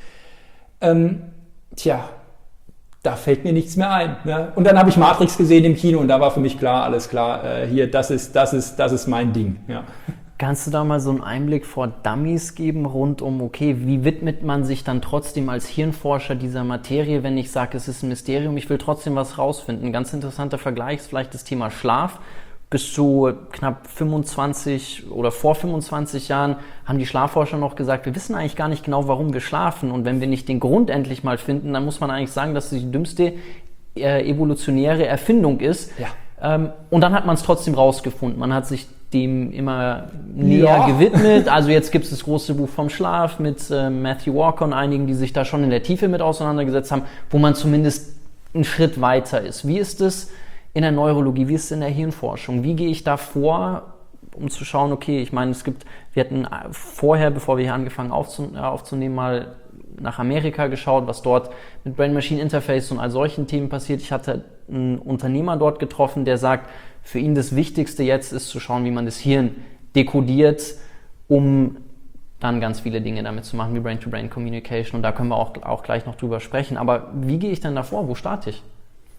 Da fällt mir nichts mehr ein. Ne? Und dann habe ich Matrix gesehen im Kino und da war für mich klar, alles klar, hier, das ist mein Ding. Ja. Kannst du da mal so einen Einblick vor Dummies geben rund um, okay, wie widmet man sich dann trotzdem als Hirnforscher dieser Materie, wenn ich sage, es ist ein Mysterium, ich will trotzdem was rausfinden. Ein ganz interessanter Vergleich ist vielleicht das Thema Schlaf. Bis zu knapp 25 oder vor 25 Jahren haben die Schlafforscher noch gesagt, wir wissen eigentlich gar nicht genau, warum wir schlafen. Und wenn wir nicht den Grund endlich mal finden, dann muss man eigentlich sagen, dass es die dümmste evolutionäre Erfindung ist. Ja. Und dann hat man es trotzdem rausgefunden. Man hat sich dem immer näher gewidmet. Also jetzt gibt es das große Buch vom Schlaf mit Matthew Walker und einigen, die sich da schon in der Tiefe mit auseinandergesetzt haben, wo man zumindest einen Schritt weiter ist. Wie ist es in der Neurologie, wie ist es in der Hirnforschung? Wie gehe ich da vor, um zu schauen, okay, ich meine, wir hatten vorher, bevor wir hier angefangen aufzunehmen, mal nach Amerika geschaut, was dort mit Brain-Machine-Interface und all solchen Themen passiert. Ich hatte einen Unternehmer dort getroffen, der sagt, für ihn das Wichtigste jetzt ist zu schauen, wie man das Hirn dekodiert, um dann ganz viele Dinge damit zu machen, wie Brain-to-Brain-Communication. Und da können wir auch gleich noch drüber sprechen. Aber wie gehe ich denn da vor? Wo starte ich?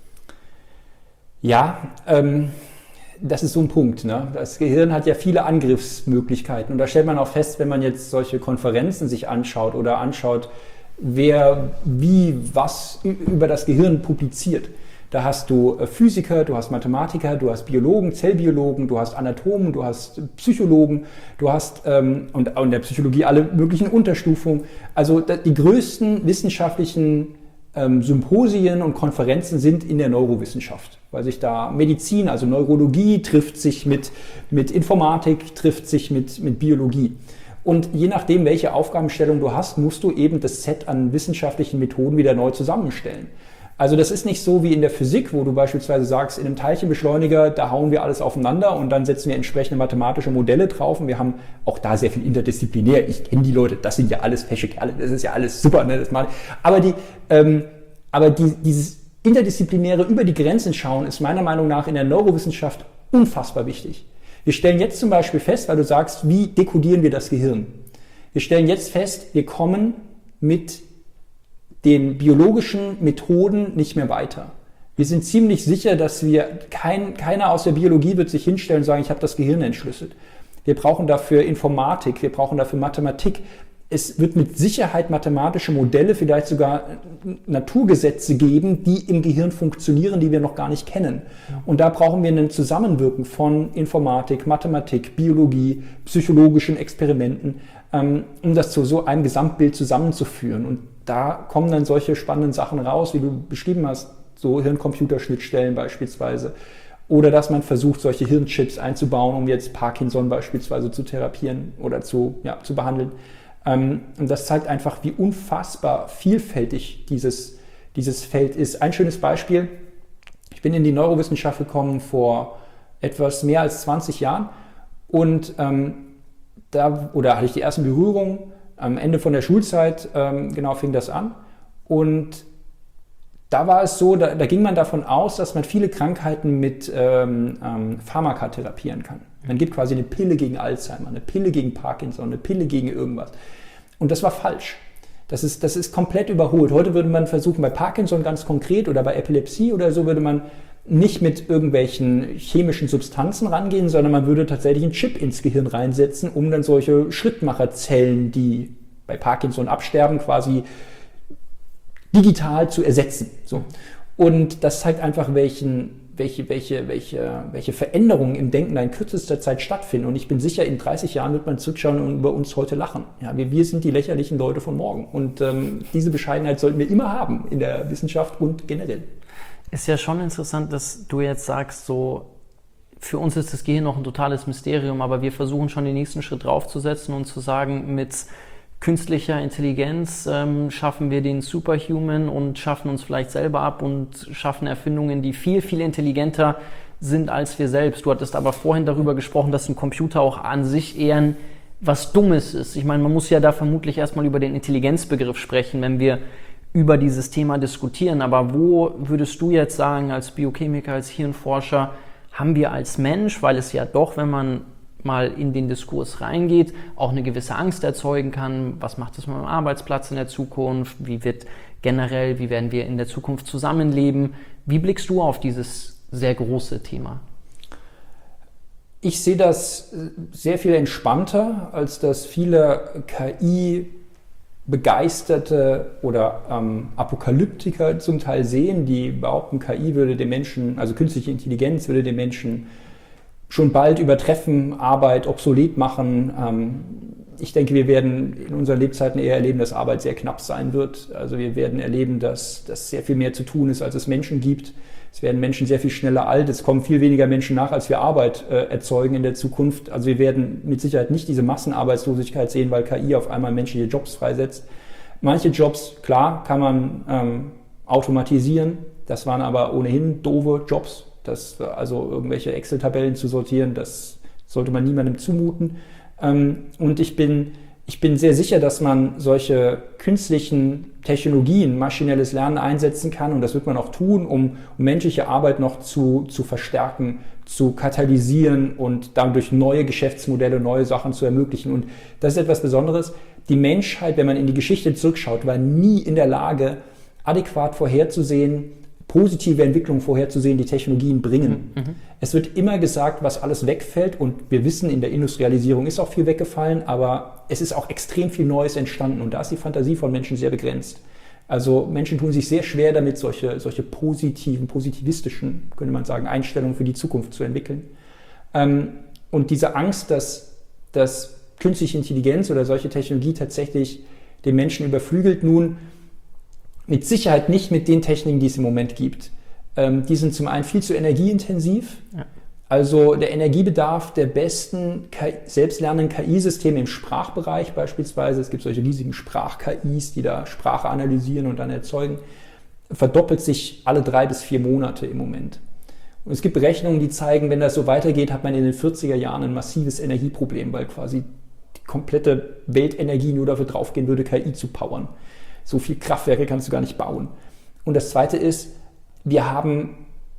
Ja, das ist so ein Punkt. Ne? Das Gehirn hat ja viele Angriffsmöglichkeiten und da stellt man auch fest, wenn man jetzt solche Konferenzen sich anschaut oder anschaut, wer wie was über das Gehirn publiziert. Da hast du Physiker, du hast Mathematiker, du hast Biologen, Zellbiologen, du hast Anatomen, du hast Psychologen, du hast und in der Psychologie alle möglichen Unterstufungen. Also die größten wissenschaftlichen Symposien und Konferenzen sind in der Neurowissenschaft, weil sich da Medizin, also Neurologie, trifft sich mit Informatik, trifft sich mit Biologie. Und je nachdem, welche Aufgabenstellung du hast, musst du eben das Set an wissenschaftlichen Methoden wieder neu zusammenstellen. Also das ist nicht so wie in der Physik, wo du beispielsweise sagst, in einem Teilchenbeschleuniger, da hauen wir alles aufeinander und dann setzen wir entsprechende mathematische Modelle drauf und wir haben auch da sehr viel interdisziplinär. Ich kenne die Leute, das sind ja alles fesche Kerle, das ist ja alles super. Ne? Aber dieses interdisziplinäre über die Grenzen schauen ist meiner Meinung nach in der Neurowissenschaft unfassbar wichtig. Wir stellen jetzt zum Beispiel fest, weil du sagst, wie dekodieren wir das Gehirn? Wir stellen jetzt fest, wir kommen mit den biologischen Methoden nicht mehr weiter. Wir sind ziemlich sicher, dass keiner aus der Biologie wird sich hinstellen und sagen, ich habe das Gehirn entschlüsselt. Wir brauchen dafür Informatik, wir brauchen dafür Mathematik. Es wird mit Sicherheit mathematische Modelle, vielleicht sogar Naturgesetze geben, die im Gehirn funktionieren, die wir noch gar nicht kennen. Und da brauchen wir ein Zusammenwirken von Informatik, Mathematik, Biologie, psychologischen Experimenten, um das zu so einem Gesamtbild zusammenzuführen. Und da kommen dann solche spannenden Sachen raus, wie du beschrieben hast, so Hirn-Computer-Schnittstellen beispielsweise. Oder dass man versucht, solche Hirnchips einzubauen, um jetzt Parkinson beispielsweise zu therapieren oder zu behandeln. Und das zeigt einfach, wie unfassbar vielfältig dieses Feld ist. Ein schönes Beispiel, ich bin in die Neurowissenschaft gekommen vor etwas mehr als 20 Jahren und da hatte ich die ersten Berührungen. Am Ende von der Schulzeit fing das an und da war es so, da ging man davon aus, dass man viele Krankheiten mit Pharmaka therapieren kann. Man gibt quasi eine Pille gegen Alzheimer, eine Pille gegen Parkinson, eine Pille gegen irgendwas. Und das war falsch. Das ist komplett überholt. Heute würde man versuchen, bei Parkinson ganz konkret oder bei Epilepsie oder so, würde man nicht mit irgendwelchen chemischen Substanzen rangehen, sondern man würde tatsächlich einen Chip ins Gehirn reinsetzen, um dann solche Schrittmacherzellen, die bei Parkinson absterben, quasi digital zu ersetzen. So. Und das zeigt einfach, welche Veränderungen im Denken da in kürzester Zeit stattfinden. Und ich bin sicher, in 30 Jahren wird man zurückschauen und über uns heute lachen. Ja, wir sind die lächerlichen Leute von morgen. Und diese Bescheidenheit sollten wir immer haben in der Wissenschaft und generell. Ist ja schon interessant, dass du jetzt sagst, so für uns ist das Gehirn noch ein totales Mysterium, aber wir versuchen schon den nächsten Schritt draufzusetzen und zu sagen, mit künstlicher Intelligenz schaffen wir den Superhuman und schaffen uns vielleicht selber ab und schaffen Erfindungen, die viel, viel intelligenter sind als wir selbst. Du hattest aber vorhin darüber gesprochen, dass ein Computer auch an sich eher was Dummes ist. Ich meine, man muss ja da vermutlich erstmal über den Intelligenzbegriff sprechen, wenn wir über dieses Thema diskutieren. Aber wo würdest du jetzt sagen, als Biochemiker, als Hirnforscher, haben wir als Mensch, weil es ja doch, wenn man mal in den Diskurs reingeht, auch eine gewisse Angst erzeugen kann, was macht es mit dem Arbeitsplatz in der Zukunft, wie werden wir in der Zukunft zusammenleben? Wie blickst du auf dieses sehr große Thema? Ich sehe das sehr viel entspannter, als dass viele KI-Begeisterte oder Apokalyptiker zum Teil sehen, die behaupten, KI würde den Menschen, also künstliche Intelligenz würde den Menschen schon bald übertreffen, Arbeit obsolet machen. Ich denke, wir werden in unseren Lebzeiten eher erleben, dass Arbeit sehr knapp sein wird. Also wir werden erleben, dass sehr viel mehr zu tun ist, als es Menschen gibt. Es werden Menschen sehr viel schneller alt. Es kommen viel weniger Menschen nach, als wir Arbeit erzeugen in der Zukunft. Also wir werden mit Sicherheit nicht diese Massenarbeitslosigkeit sehen, weil KI auf einmal menschliche Jobs freisetzt. Manche Jobs, klar, kann man automatisieren. Das waren aber ohnehin doofe Jobs. Also irgendwelche Excel-Tabellen zu sortieren, das sollte man niemandem zumuten. Und ich bin sehr sicher, dass man solche künstlichen Technologien, maschinelles Lernen einsetzen kann, und das wird man auch tun, um menschliche Arbeit noch zu verstärken, zu katalysieren und dadurch neue Geschäftsmodelle, neue Sachen zu ermöglichen. Und das ist etwas Besonderes. Die Menschheit, wenn man in die Geschichte zurückschaut, war nie in der Lage, adäquat vorherzusehen, positive Entwicklungen vorherzusehen, die Technologien bringen. Mhm. Es wird immer gesagt, was alles wegfällt, und wir wissen, in der Industrialisierung ist auch viel weggefallen, aber es ist auch extrem viel Neues entstanden, und da ist die Fantasie von Menschen sehr begrenzt. Also Menschen tun sich sehr schwer damit, solche positivistischen, könnte man sagen, Einstellungen für die Zukunft zu entwickeln. Und diese Angst, dass künstliche Intelligenz oder solche Technologie tatsächlich den Menschen überflügelt, nun mit Sicherheit nicht mit den Techniken, die es im Moment gibt. Die sind zum einen viel zu energieintensiv. Ja. Also der Energiebedarf der besten selbstlernenden KI-Systeme im Sprachbereich beispielsweise, es gibt solche riesigen Sprach-KIs, die da Sprache analysieren und dann erzeugen, verdoppelt sich alle 3 bis 4 Monate im Moment. Und es gibt Berechnungen, die zeigen, wenn das so weitergeht, hat man in den 40er Jahren ein massives Energieproblem, weil quasi die komplette Weltenergie nur dafür draufgehen würde, KI zu powern. So viel Kraftwerke kannst du gar nicht bauen. Und das Zweite ist, wir haben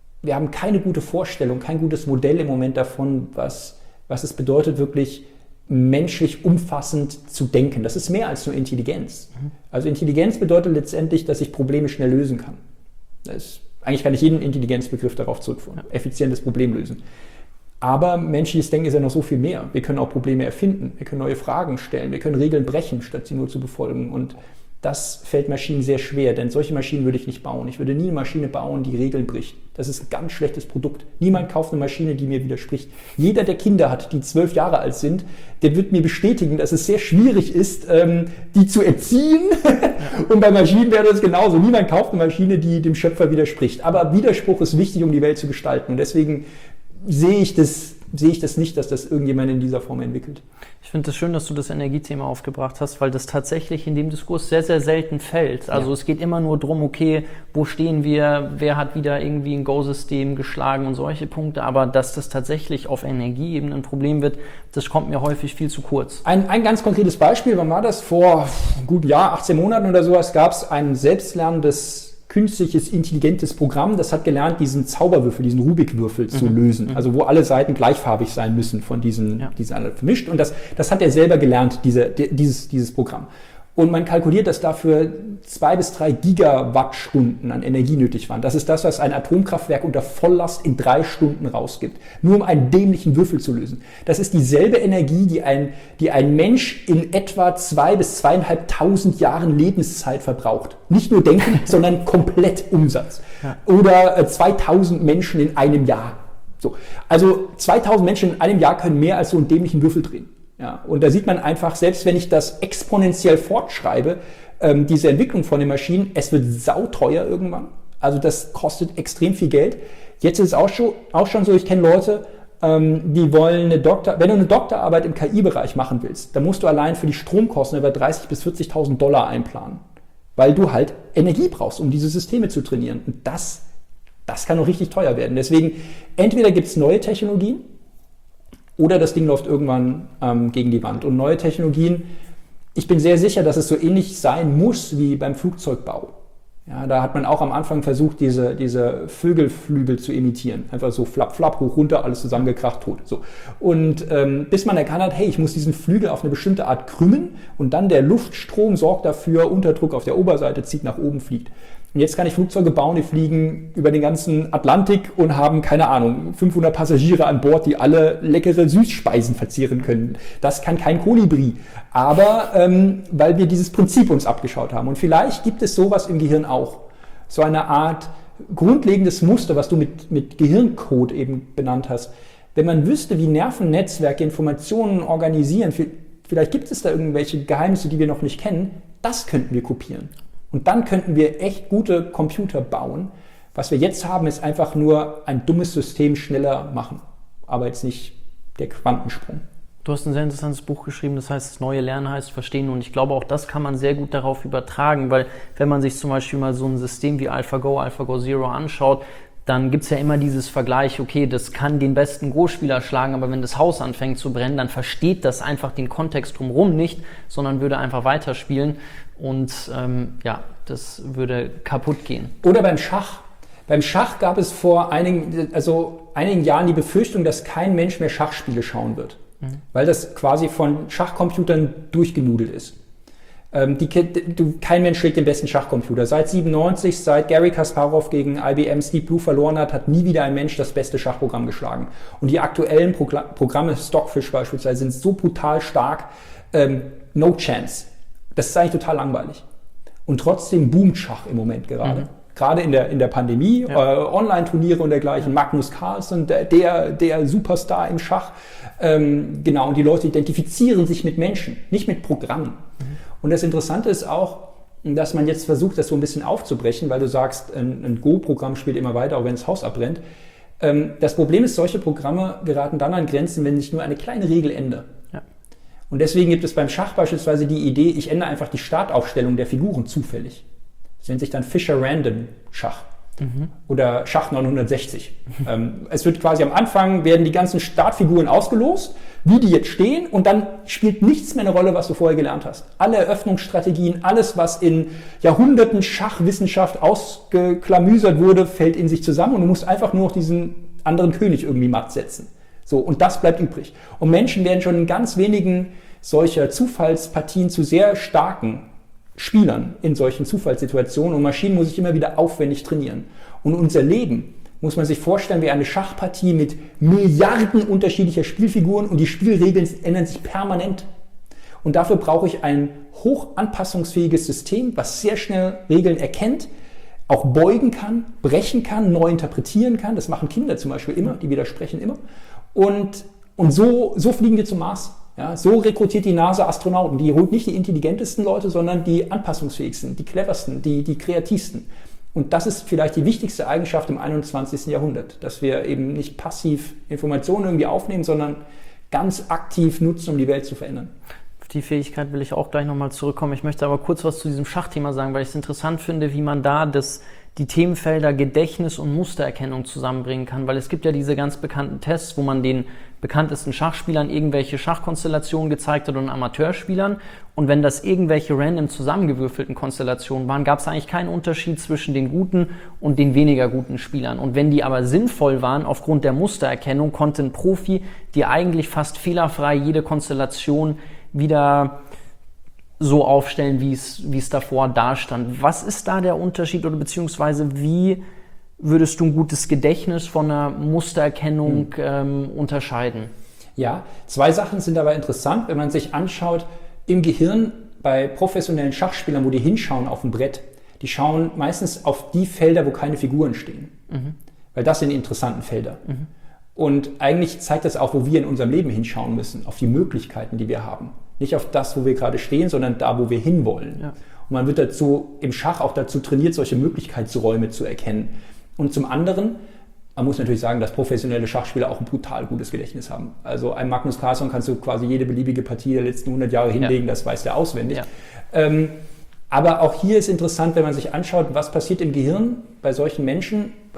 keine gute Vorstellung, kein gutes Modell im Moment davon, was es bedeutet, wirklich menschlich umfassend zu denken. Das ist mehr als nur Intelligenz. Also Intelligenz bedeutet letztendlich, dass ich Probleme schnell lösen kann. Eigentlich kann ich jeden Intelligenzbegriff darauf zurückführen. Effizientes Problem lösen. Aber menschliches Denken ist ja noch so viel mehr. Wir können auch Probleme erfinden, wir können neue Fragen stellen, wir können Regeln brechen, statt sie nur zu befolgen. Und das fällt Maschinen sehr schwer, denn solche Maschinen würde ich nicht bauen. Ich würde nie eine Maschine bauen, die Regeln bricht. Das ist ein ganz schlechtes Produkt. Niemand kauft eine Maschine, die mir widerspricht. Jeder, der Kinder hat, die 12 Jahre alt sind, der wird mir bestätigen, dass es sehr schwierig ist, die zu erziehen. Und bei Maschinen wäre das genauso. Niemand kauft eine Maschine, die dem Schöpfer widerspricht. Aber Widerspruch ist wichtig, um die Welt zu gestalten. Und deswegen sehe ich das nicht, dass das irgendjemand in dieser Form entwickelt. Ich finde es schön, dass du das Energiethema aufgebracht hast, weil das tatsächlich in dem Diskurs sehr, sehr selten fällt. Also es geht immer nur darum, okay, wo stehen wir, wer hat wieder irgendwie ein Go-System geschlagen und solche Punkte, aber dass das tatsächlich auf Energieebene ein Problem wird, das kommt mir häufig viel zu kurz. Ein ganz konkretes Beispiel, wann war das? Vor einem guten Jahr, 18 Monaten oder sowas, gab es ein selbstlernendes künstliches, intelligentes Programm, das hat gelernt, diesen Zauberwürfel, diesen Rubik-Würfel zu lösen. Also wo alle Seiten gleichfarbig sein müssen von diesen alle vermischt. Und das hat er selber gelernt, dieses Programm. Und man kalkuliert, dass dafür 2 bis 3 Gigawattstunden an Energie nötig waren. Das ist das, was ein Atomkraftwerk unter Volllast in 3 Stunden rausgibt. Nur um einen dämlichen Würfel zu lösen. Das ist dieselbe Energie, die ein Mensch in etwa 2.000 bis 2.500 Jahren Lebenszeit verbraucht. Nicht nur denken, sondern komplett Umsatz. Ja. Oder 2000 Menschen in einem Jahr. So. Also 2000 Menschen in einem Jahr können mehr als so einen dämlichen Würfel drehen. Ja, und da sieht man einfach, selbst wenn ich das exponentiell fortschreibe, diese Entwicklung von den Maschinen, es wird sauteuer irgendwann. Also das kostet extrem viel Geld. Jetzt ist es auch schon so, ich kenne Leute, die wollen wenn du eine Doktorarbeit im KI-Bereich machen willst, dann musst du allein für die Stromkosten über 30.000 bis 40.000 Dollar einplanen. Weil du halt Energie brauchst, um diese Systeme zu trainieren. Und das kann noch richtig teuer werden. Deswegen, entweder gibt es neue Technologien, oder das Ding läuft irgendwann gegen die Wand. Und neue Technologien, ich bin sehr sicher, dass es so ähnlich sein muss wie beim Flugzeugbau. Ja, da hat man auch am Anfang versucht, diese Vögelflügel zu imitieren. Einfach so flapp, flapp, hoch, runter, alles zusammengekracht, tot. So. Und bis man erkannt hat, hey, ich muss diesen Flügel auf eine bestimmte Art krümmen und dann der Luftstrom sorgt dafür, Unterdruck auf der Oberseite zieht, nach oben fliegt. Und jetzt kann ich Flugzeuge bauen, die fliegen über den ganzen Atlantik und haben, keine Ahnung, 500 Passagiere an Bord, die alle leckere Süßspeisen verzehren können. Das kann kein Kolibri. Aber weil wir dieses Prinzip uns abgeschaut haben. Und vielleicht gibt es sowas im Gehirn auch. So eine Art grundlegendes Muster, was du mit Gehirncode eben benannt hast. Wenn man wüsste, wie Nervennetzwerke Informationen organisieren, vielleicht gibt es da irgendwelche Geheimnisse, die wir noch nicht kennen, das könnten wir kopieren. Und dann könnten wir echt gute Computer bauen. Was wir jetzt haben, ist einfach nur ein dummes System schneller machen. Aber jetzt nicht der Quantensprung. Du hast ein sehr interessantes Buch geschrieben, das heißt, das neue Lernen heißt Verstehen. Und ich glaube, auch das kann man sehr gut darauf übertragen, weil wenn man sich zum Beispiel mal so ein System wie AlphaGo Zero anschaut, dann gibt es ja immer dieses Vergleich, okay, das kann den besten Go-Spieler schlagen, aber wenn das Haus anfängt zu brennen, dann versteht das einfach den Kontext drumherum nicht, sondern würde einfach weiterspielen und das würde kaputt gehen. Oder beim Schach. Beim Schach gab es vor einigen Jahren die Befürchtung, dass kein Mensch mehr Schachspiele schauen wird, weil das quasi von Schachcomputern durchgenudelt ist. Kein Mensch schlägt den besten Schachcomputer. Seit 97, seit Garry Kasparov gegen IBM Deep Blue verloren hat nie wieder ein Mensch das beste Schachprogramm geschlagen. Und die aktuellen Programme, Stockfish beispielsweise, sind so brutal stark, no chance. Das ist eigentlich total langweilig. Und trotzdem boomt Schach im Moment gerade. Gerade in der Pandemie, Online-Turniere und dergleichen. Magnus Carlsen, der Superstar im Schach. Genau, und die Leute identifizieren sich mit Menschen, nicht mit Programmen. Und das Interessante ist auch, dass man jetzt versucht, das so ein bisschen aufzubrechen, weil du sagst, ein Go-Programm spielt immer weiter, auch wenn das Haus abbrennt. Das Problem ist, solche Programme geraten dann an Grenzen, wenn ich nur eine kleine Regel ändere. Ja. Und deswegen gibt es beim Schach beispielsweise die Idee, ich ändere einfach die Startaufstellung der Figuren zufällig. Das nennt sich dann Fischer Random Schach. Oder Schach 960. Es wird quasi am Anfang, werden die ganzen Startfiguren ausgelost, wie die jetzt stehen, und dann spielt nichts mehr eine Rolle, was du vorher gelernt hast. Alle Eröffnungsstrategien, alles, was in Jahrhunderten Schachwissenschaft ausgeklamüsert wurde, fällt in sich zusammen und du musst einfach nur noch diesen anderen König irgendwie matt setzen. So, und das bleibt übrig. Und Menschen werden schon in ganz wenigen solcher Zufallspartien zu sehr starken Spielern in solchen Zufallssituationen, und Maschinen muss ich immer wieder aufwendig trainieren. Und unser Leben muss man sich vorstellen wie eine Schachpartie mit Milliarden unterschiedlicher Spielfiguren, und die Spielregeln ändern sich permanent. Und dafür brauche ich ein hoch anpassungsfähiges System, was sehr schnell Regeln erkennt, auch beugen kann, brechen kann, neu interpretieren kann. Das machen Kinder zum Beispiel immer, die widersprechen immer. Und so fliegen wir zum Mars. Ja, so rekrutiert die NASA Astronauten. Die holt nicht die intelligentesten Leute, sondern die anpassungsfähigsten, die cleversten, die kreativsten. Und das ist vielleicht die wichtigste Eigenschaft im 21. Jahrhundert, dass wir eben nicht passiv Informationen irgendwie aufnehmen, sondern ganz aktiv nutzen, um die Welt zu verändern. Auf die Fähigkeit will ich auch gleich nochmal zurückkommen. Ich möchte aber kurz was zu diesem Schachthema sagen, weil ich es interessant finde, wie man da die Themenfelder Gedächtnis und Mustererkennung zusammenbringen kann, weil es gibt ja diese ganz bekannten Tests, wo man den bekanntesten Schachspielern irgendwelche Schachkonstellationen gezeigt hat und Amateurspielern, und wenn das irgendwelche random zusammengewürfelten Konstellationen waren, gab es eigentlich keinen Unterschied zwischen den guten und den weniger guten Spielern. Und wenn die aber sinnvoll waren, aufgrund der Mustererkennung, konnte ein Profi dir eigentlich fast fehlerfrei jede Konstellation wieder so aufstellen, wie es davor dastand. Was ist da der Unterschied, oder beziehungsweise wie würdest du ein gutes Gedächtnis von einer Mustererkennung unterscheiden? Ja, zwei Sachen sind dabei interessant, wenn man sich anschaut, im Gehirn bei professionellen Schachspielern, wo die hinschauen auf dem Brett, die schauen meistens auf die Felder, wo keine Figuren stehen. Weil das sind die interessanten Felder. Und eigentlich zeigt das auch, wo wir in unserem Leben hinschauen müssen, auf die Möglichkeiten, die wir haben. Nicht auf das, wo wir gerade stehen, sondern da, wo wir hinwollen. Ja. Und man wird im Schach auch dazu trainiert, solche Möglichkeitsräume zu erkennen. Und zum anderen, man muss natürlich sagen, dass professionelle Schachspieler auch ein brutal gutes Gedächtnis haben. Also ein Magnus Carlsen kannst du quasi jede beliebige Partie der letzten 100 Jahre hinlegen, das weiß der auswendig. Ja. Aber auch hier ist interessant, wenn man sich anschaut, was passiert im Gehirn bei solchen Menschen, bei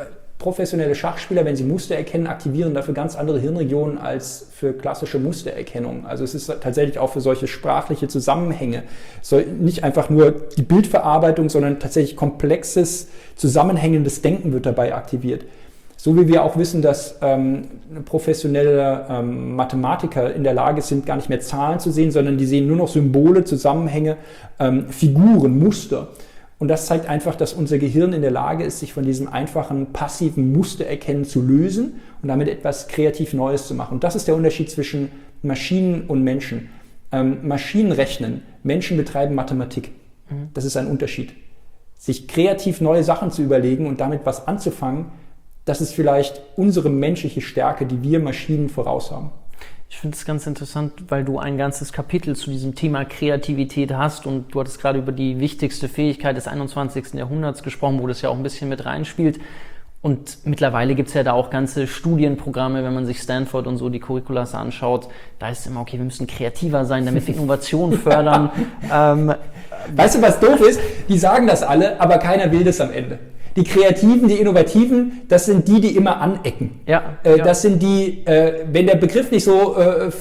professionelle Schachspieler, wenn sie Muster erkennen, aktivieren dafür ganz andere Hirnregionen als für klassische Mustererkennung. Also es ist tatsächlich auch für solche sprachliche Zusammenhänge, nicht einfach nur die Bildverarbeitung, sondern tatsächlich komplexes, zusammenhängendes Denken wird dabei aktiviert. So wie wir auch wissen, dass professionelle Mathematiker in der Lage sind, gar nicht mehr Zahlen zu sehen, sondern die sehen nur noch Symbole, Zusammenhänge, Figuren, Muster. Und das zeigt einfach, dass unser Gehirn in der Lage ist, sich von diesem einfachen, passiven Mustererkennen zu lösen und damit etwas kreativ Neues zu machen. Und das ist der Unterschied zwischen Maschinen und Menschen. Maschinen rechnen, Menschen betreiben Mathematik. Das ist ein Unterschied. Sich kreativ neue Sachen zu überlegen und damit was anzufangen, das ist vielleicht unsere menschliche Stärke, die wir Maschinen voraus haben. Ich finde es ganz interessant, weil du ein ganzes Kapitel zu diesem Thema Kreativität hast und du hattest gerade über die wichtigste Fähigkeit des 21. Jahrhunderts gesprochen, wo das ja auch ein bisschen mit reinspielt. Und mittlerweile gibt es ja da auch ganze Studienprogramme, wenn man sich Stanford und so die Curriculas anschaut. Da ist immer, okay, wir müssen kreativer sein, damit wir Innovation fördern. Weißt du, was doof ist? Die sagen das alle, aber keiner will das am Ende. Die Kreativen, die Innovativen, das sind die immer anecken. Ja. Das sind die, wenn der Begriff nicht so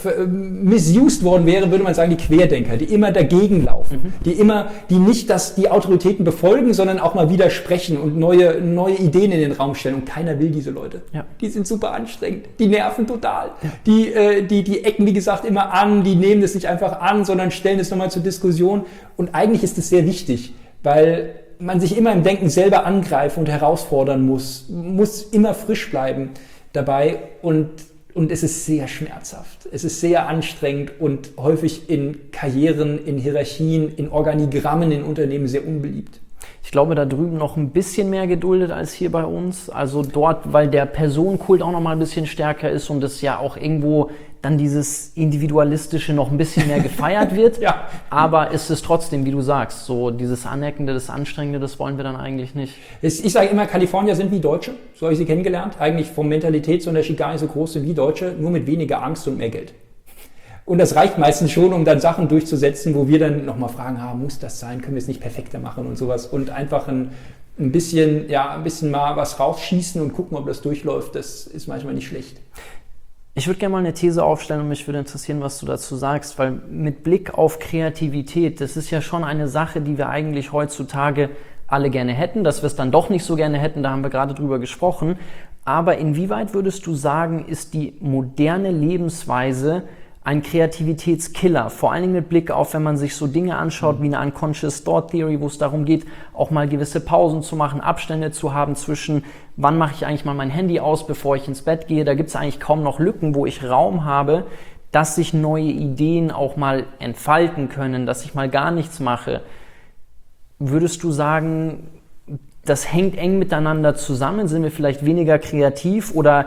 misused worden wäre, würde man sagen, die Querdenker, die immer dagegen laufen, die nicht die Autoritäten befolgen, sondern auch mal widersprechen und neue Ideen in den Raum stellen. Und keiner will diese Leute. Ja. Die sind super anstrengend, die nerven total. Ja. Die ecken, wie gesagt, immer an, die nehmen das nicht einfach an, sondern stellen es nochmal zur Diskussion. Und eigentlich ist es sehr wichtig, weil man sich immer im Denken selber angreifen und herausfordern muss immer frisch bleiben dabei und es ist sehr schmerzhaft. Es ist sehr anstrengend und häufig in Karrieren, in Hierarchien, in Organigrammen in Unternehmen sehr unbeliebt. Ich glaube, da drüben noch ein bisschen mehr geduldet als hier bei uns. Also dort, weil der Personenkult auch noch mal ein bisschen stärker ist und es ja auch irgendwo dann dieses Individualistische noch ein bisschen mehr gefeiert wird. Ja. Aber es ist trotzdem, wie du sagst, so dieses Aneckende, das Anstrengende, das wollen wir dann eigentlich nicht. Ich sage immer, Kalifornier sind wie Deutsche, so habe ich sie kennengelernt. Eigentlich vom Mentalitätsunterschied gar nicht so groß sind wie Deutsche, nur mit weniger Angst und mehr Geld. Und das reicht meistens schon, um dann Sachen durchzusetzen, wo wir dann nochmal fragen, muss das sein, können wir es nicht perfekter machen und sowas. Und einfach ein bisschen mal was rausschießen und gucken, ob das durchläuft, das ist manchmal nicht schlecht. Ich würde gerne mal eine These aufstellen und mich würde interessieren, was du dazu sagst, weil mit Blick auf Kreativität, das ist ja schon eine Sache, die wir eigentlich heutzutage alle gerne hätten, dass wir es dann doch nicht so gerne hätten, da haben wir gerade drüber gesprochen. Aber inwieweit würdest du sagen, ist die moderne Lebensweise ein Kreativitätskiller, vor allen Dingen mit Blick auf, wenn man sich so Dinge anschaut wie eine Unconscious Thought Theory, wo es darum geht, auch mal gewisse Pausen zu machen, Abstände zu haben zwischen, wann mache ich eigentlich mal mein Handy aus, bevor ich ins Bett gehe. Da gibt es eigentlich kaum noch Lücken, wo ich Raum habe, dass sich neue Ideen auch mal entfalten können, dass ich mal gar nichts mache. Würdest du sagen, das hängt eng miteinander zusammen? Sind wir vielleicht weniger kreativ oder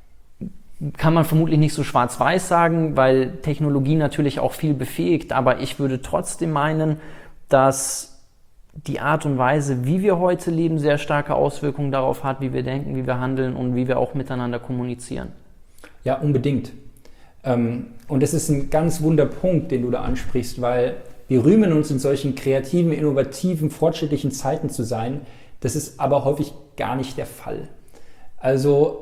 kann man vermutlich nicht so schwarz-weiß sagen, weil Technologie natürlich auch viel befähigt, aber ich würde trotzdem meinen, dass die Art und Weise, wie wir heute leben, sehr starke Auswirkungen darauf hat, wie wir denken, wie wir handeln und wie wir auch miteinander kommunizieren. Ja, unbedingt. Und das ist ein ganz wunder Punkt, den du da ansprichst, weil wir rühmen uns in solchen kreativen, innovativen, fortschrittlichen Zeiten zu sein. Das ist aber häufig gar nicht der Fall. Also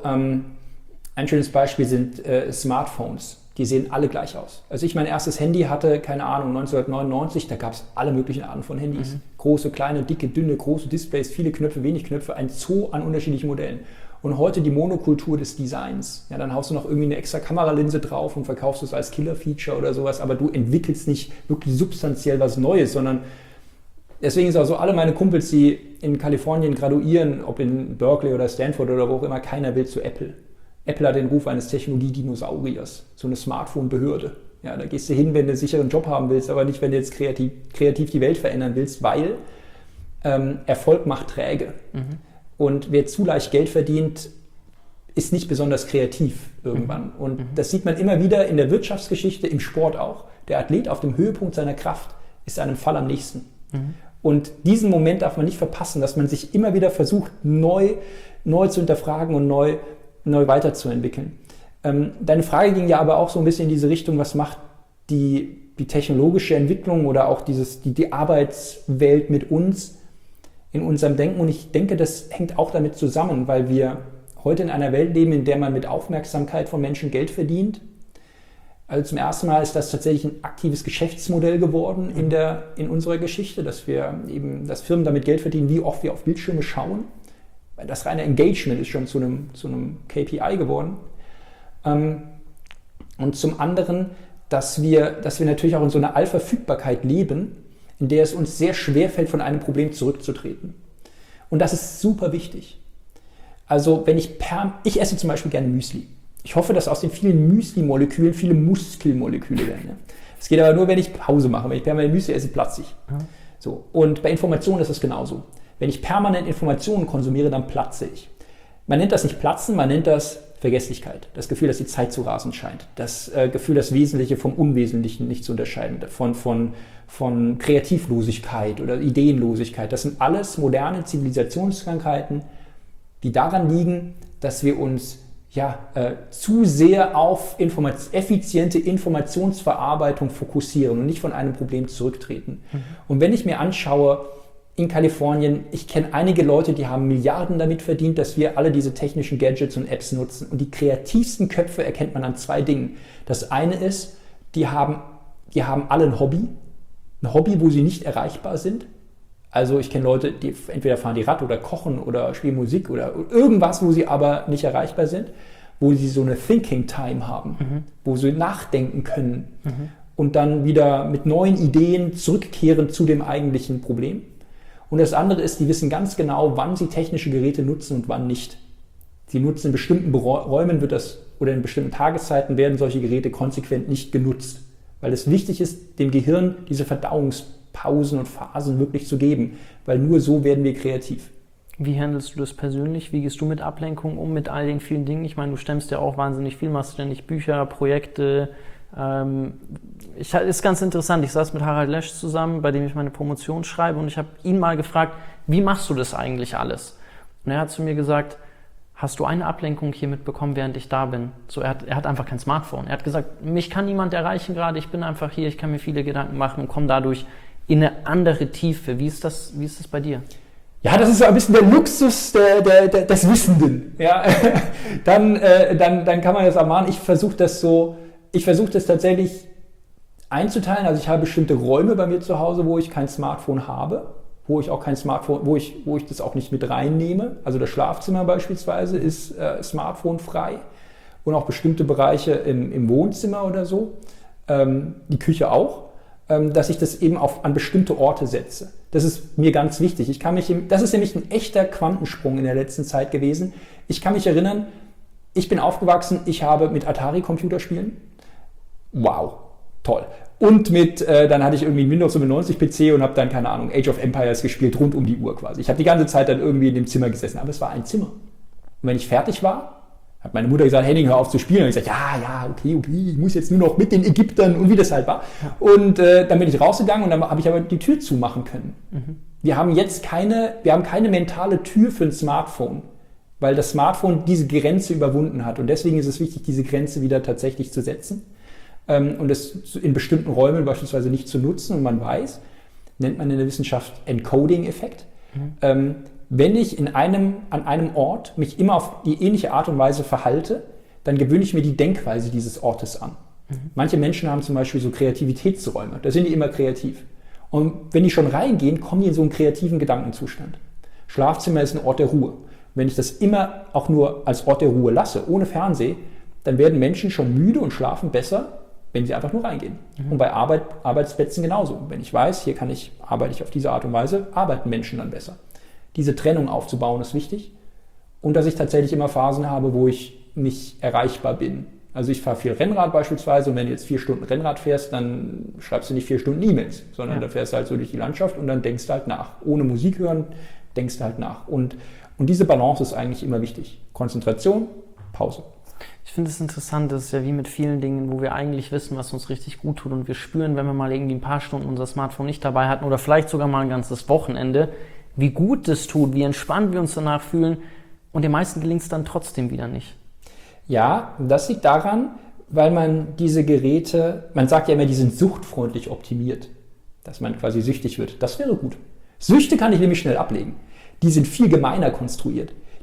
ein schönes Beispiel sind Smartphones. Die sehen alle gleich aus. Als ich mein erstes Handy hatte, keine Ahnung, 1999, da gab es alle möglichen Arten von Handys. Große, kleine, dicke, dünne, große Displays, viele Knöpfe, wenig Knöpfe, ein Zoo an unterschiedlichen Modellen. Und heute die Monokultur des Designs. Ja, dann haust du noch irgendwie eine extra Kameralinse drauf und verkaufst es als Killer-Feature oder sowas, aber du entwickelst nicht wirklich substanziell was Neues, sondern deswegen ist auch so, alle meine Kumpels, die in Kalifornien graduieren, ob in Berkeley oder Stanford oder wo auch immer, keiner will zu Apple. Apple hat den Ruf eines Technologiedinosauriers, so eine Smartphone-Behörde. Ja, da gehst du hin, wenn du einen sicheren Job haben willst, aber nicht, wenn du jetzt kreativ die Welt verändern willst, weil Erfolg macht träge. Und wer zu leicht Geld verdient, ist nicht besonders kreativ irgendwann. Und das sieht man immer wieder in der Wirtschaftsgeschichte, im Sport auch. Der Athlet auf dem Höhepunkt seiner Kraft ist einem Fall am nächsten. Und diesen Moment darf man nicht verpassen, dass man sich immer wieder versucht, neu zu hinterfragen und neu weiterzuentwickeln. Deine Frage ging ja aber auch so ein bisschen in diese Richtung, was macht die technologische Entwicklung oder auch die Arbeitswelt mit uns in unserem Denken? Und ich denke, das hängt auch damit zusammen, weil wir heute in einer Welt leben, in der man mit Aufmerksamkeit von Menschen Geld verdient. Also zum ersten Mal ist das tatsächlich ein aktives Geschäftsmodell geworden in unserer Geschichte, dass Firmen damit Geld verdienen, wie oft wir auf Bildschirme schauen. Weil das reine Engagement ist schon zu einem KPI geworden. Und zum anderen, dass wir natürlich auch in so einer Allverfügbarkeit leben, in der es uns sehr schwer fällt, von einem Problem zurückzutreten. Und das ist super wichtig. Also ich esse zum Beispiel gerne Müsli. Ich hoffe, dass aus den vielen Müsli-Molekülen viele Muskelmoleküle werden. Ne? Das geht aber nur, wenn ich Pause mache. Wenn ich permanent Müsli esse, platze ich. So. Und bei Informationen ist es genauso. Wenn ich permanent Informationen konsumiere, dann platze ich. Man nennt das nicht Platzen, man nennt das Vergesslichkeit. Das Gefühl, dass die Zeit zu rasen scheint. Das Gefühl, das Wesentliche vom Unwesentlichen nicht zu unterscheiden. Von Kreativlosigkeit oder Ideenlosigkeit. Das sind alles moderne Zivilisationskrankheiten, die daran liegen, dass wir uns zu sehr auf effiziente Informationsverarbeitung fokussieren und nicht von einem Problem zurücktreten. Und wenn ich mir anschaue, in Kalifornien, ich kenne einige Leute, die haben Milliarden damit verdient, dass wir alle diese technischen Gadgets und Apps nutzen. Und die kreativsten Köpfe erkennt man an 2 Dingen. Das eine ist, die haben alle ein Hobby, wo sie nicht erreichbar sind. Also ich kenne Leute, die entweder fahren die Rad oder kochen oder spielen Musik oder irgendwas, wo sie aber nicht erreichbar sind, wo sie so eine Thinking Time haben, wo sie nachdenken können und dann wieder mit neuen Ideen zurückkehren zu dem eigentlichen Problem. Und das andere ist, die wissen ganz genau, wann sie technische Geräte nutzen und wann nicht. Sie nutzen in bestimmten Räumen oder in bestimmten Tageszeiten werden solche Geräte konsequent nicht genutzt, weil es wichtig ist, dem Gehirn diese Verdauungspausen und Phasen wirklich zu geben, weil nur so werden wir kreativ. Wie handelst du das persönlich? Wie gehst du mit Ablenkung um, mit all den vielen Dingen? Ich meine, du stemmst ja auch wahnsinnig viel, machst ständig Bücher, Projekte. Ist ganz interessant, ich saß mit Harald Lesch zusammen, bei dem ich meine Promotion schreibe, und ich habe ihn mal gefragt, wie machst du das eigentlich alles? Und er hat zu mir gesagt, hast du eine Ablenkung hier mitbekommen, während ich da bin? So, er hat einfach kein Smartphone. Er hat gesagt, mich kann niemand erreichen gerade, ich bin einfach hier, ich kann mir viele Gedanken machen und komme dadurch in eine andere Tiefe. Wie ist das bei dir? Ja, das ist so ein bisschen der Luxus des Wissenden. Ja? Dann kann man das auch machen. Ich versuche das tatsächlich einzuteilen. Also ich habe bestimmte Räume bei mir zu Hause, wo ich kein Smartphone habe, wo ich das auch nicht mit reinnehme. Also das Schlafzimmer beispielsweise ist smartphonefrei und auch bestimmte Bereiche im Wohnzimmer oder so, die Küche auch, dass ich das eben an bestimmte Orte setze. Das ist mir ganz wichtig. Das ist nämlich ein echter Quantensprung in der letzten Zeit gewesen. Ich kann mich erinnern, ich bin aufgewachsen, ich habe mit Atari-Computerspielen, wow, toll. Und dann hatte ich irgendwie einen Windows 95 PC und habe dann, keine Ahnung, Age of Empires gespielt, rund um die Uhr quasi. Ich habe die ganze Zeit dann irgendwie in dem Zimmer gesessen, aber es war ein Zimmer. Und wenn ich fertig war, hat meine Mutter gesagt, Henning, hör auf zu spielen. Und ich gesagt, ja, okay, ich muss jetzt nur noch mit den Ägyptern und wie das halt war. Und dann bin ich rausgegangen und dann habe ich aber die Tür zumachen können. Wir haben keine mentale Tür für ein Smartphone, weil das Smartphone diese Grenze überwunden hat. Und deswegen ist es wichtig, diese Grenze wieder tatsächlich zu setzen und es in bestimmten Räumen beispielsweise nicht zu nutzen. Und man weiß, nennt man in der Wissenschaft Encoding-Effekt, wenn ich an einem Ort mich immer auf die ähnliche Art und Weise verhalte, dann gewöhne ich mir die Denkweise dieses Ortes an. Manche Menschen haben zum Beispiel so Kreativitätsräume, da sind die immer kreativ. Und wenn die schon reingehen, kommen die in so einen kreativen Gedankenzustand. Schlafzimmer ist ein Ort der Ruhe. Wenn ich das immer auch nur als Ort der Ruhe lasse, ohne Fernseh, dann werden Menschen schon müde und schlafen besser, wenn sie einfach nur reingehen. Und bei Arbeitsplätzen genauso. Wenn ich weiß, hier arbeite ich auf diese Art und Weise, arbeiten Menschen dann besser. Diese Trennung aufzubauen ist wichtig. Und dass ich tatsächlich immer Phasen habe, wo ich nicht erreichbar bin. Also ich fahre viel Rennrad beispielsweise, und wenn du jetzt 4 Stunden Rennrad fährst, dann schreibst du nicht 4 Stunden E-Mails, sondern da fährst du halt so durch die Landschaft und dann denkst du halt nach. Ohne Musik hören, denkst du halt nach. Und diese Balance ist eigentlich immer wichtig. Konzentration, Pause. Ich finde es interessant, das ist ja wie mit vielen Dingen, wo wir eigentlich wissen, was uns richtig gut tut, und wir spüren, wenn wir mal irgendwie ein paar Stunden unser Smartphone nicht dabei hatten oder vielleicht sogar mal ein ganzes Wochenende, wie gut das tut, wie entspannt wir uns danach fühlen, und den meisten gelingt es dann trotzdem wieder nicht. Ja, das liegt daran, weil man diese Geräte, man sagt ja immer, die sind suchtfreundlich optimiert, dass man quasi süchtig wird. Das wäre gut. Süchte kann ich nämlich schnell ablegen. Die sind viel gemeiner konstruiert.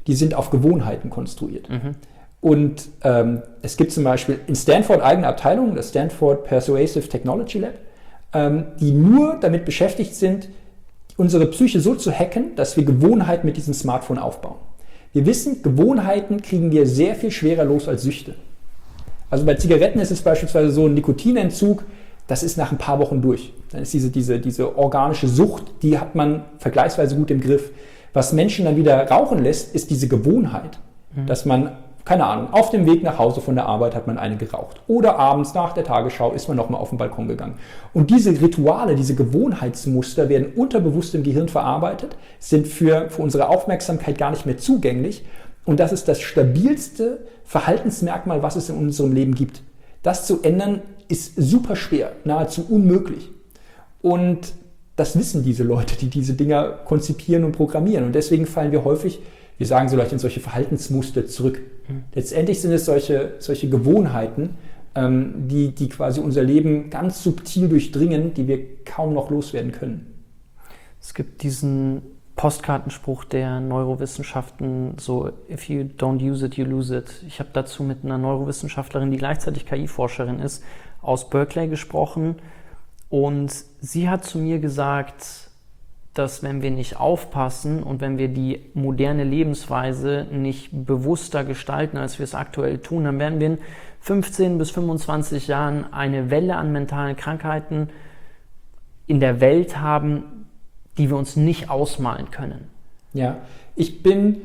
die sind auf Gewohnheiten konstruiert. Und es gibt zum Beispiel in Stanford eigene Abteilungen, das Stanford Persuasive Technology Lab, die nur damit beschäftigt sind, unsere Psyche so zu hacken, dass wir Gewohnheiten mit diesem Smartphone aufbauen. Wir wissen, Gewohnheiten kriegen wir sehr viel schwerer los als Süchte. Also bei Zigaretten ist es beispielsweise so, ein Nikotinentzug, das ist nach ein paar Wochen durch. Dann ist diese organische Sucht, die hat man vergleichsweise gut im Griff. Was Menschen dann wieder rauchen lässt, ist diese Gewohnheit, dass man, keine Ahnung, auf dem Weg nach Hause von der Arbeit hat man eine geraucht. Oder abends nach der Tagesschau ist man nochmal auf den Balkon gegangen. Und diese Rituale, diese Gewohnheitsmuster werden unterbewusst im Gehirn verarbeitet, sind für unsere Aufmerksamkeit gar nicht mehr zugänglich. Und das ist das stabilste Verhaltensmerkmal, was es in unserem Leben gibt. Das zu ändern ist super schwer, nahezu unmöglich. Und das wissen diese Leute, die diese Dinger konzipieren und programmieren. Und deswegen fallen wir häufig, wir sagen so leicht, in solche Verhaltensmuster zurück. Letztendlich sind es solche Gewohnheiten, die quasi unser Leben ganz subtil durchdringen, die wir kaum noch loswerden können. Es gibt diesen Postkartenspruch der Neurowissenschaften, so if you don't use it, you lose it. Ich habe dazu mit einer Neurowissenschaftlerin, die gleichzeitig KI-Forscherin ist, aus Berkeley gesprochen und sie hat zu mir gesagt, dass wenn wir nicht aufpassen und wenn wir die moderne Lebensweise nicht bewusster gestalten, als wir es aktuell tun, dann werden wir in 15 bis 25 Jahren eine Welle an mentalen Krankheiten in der Welt haben, die wir uns nicht ausmalen können. Ja, ich bin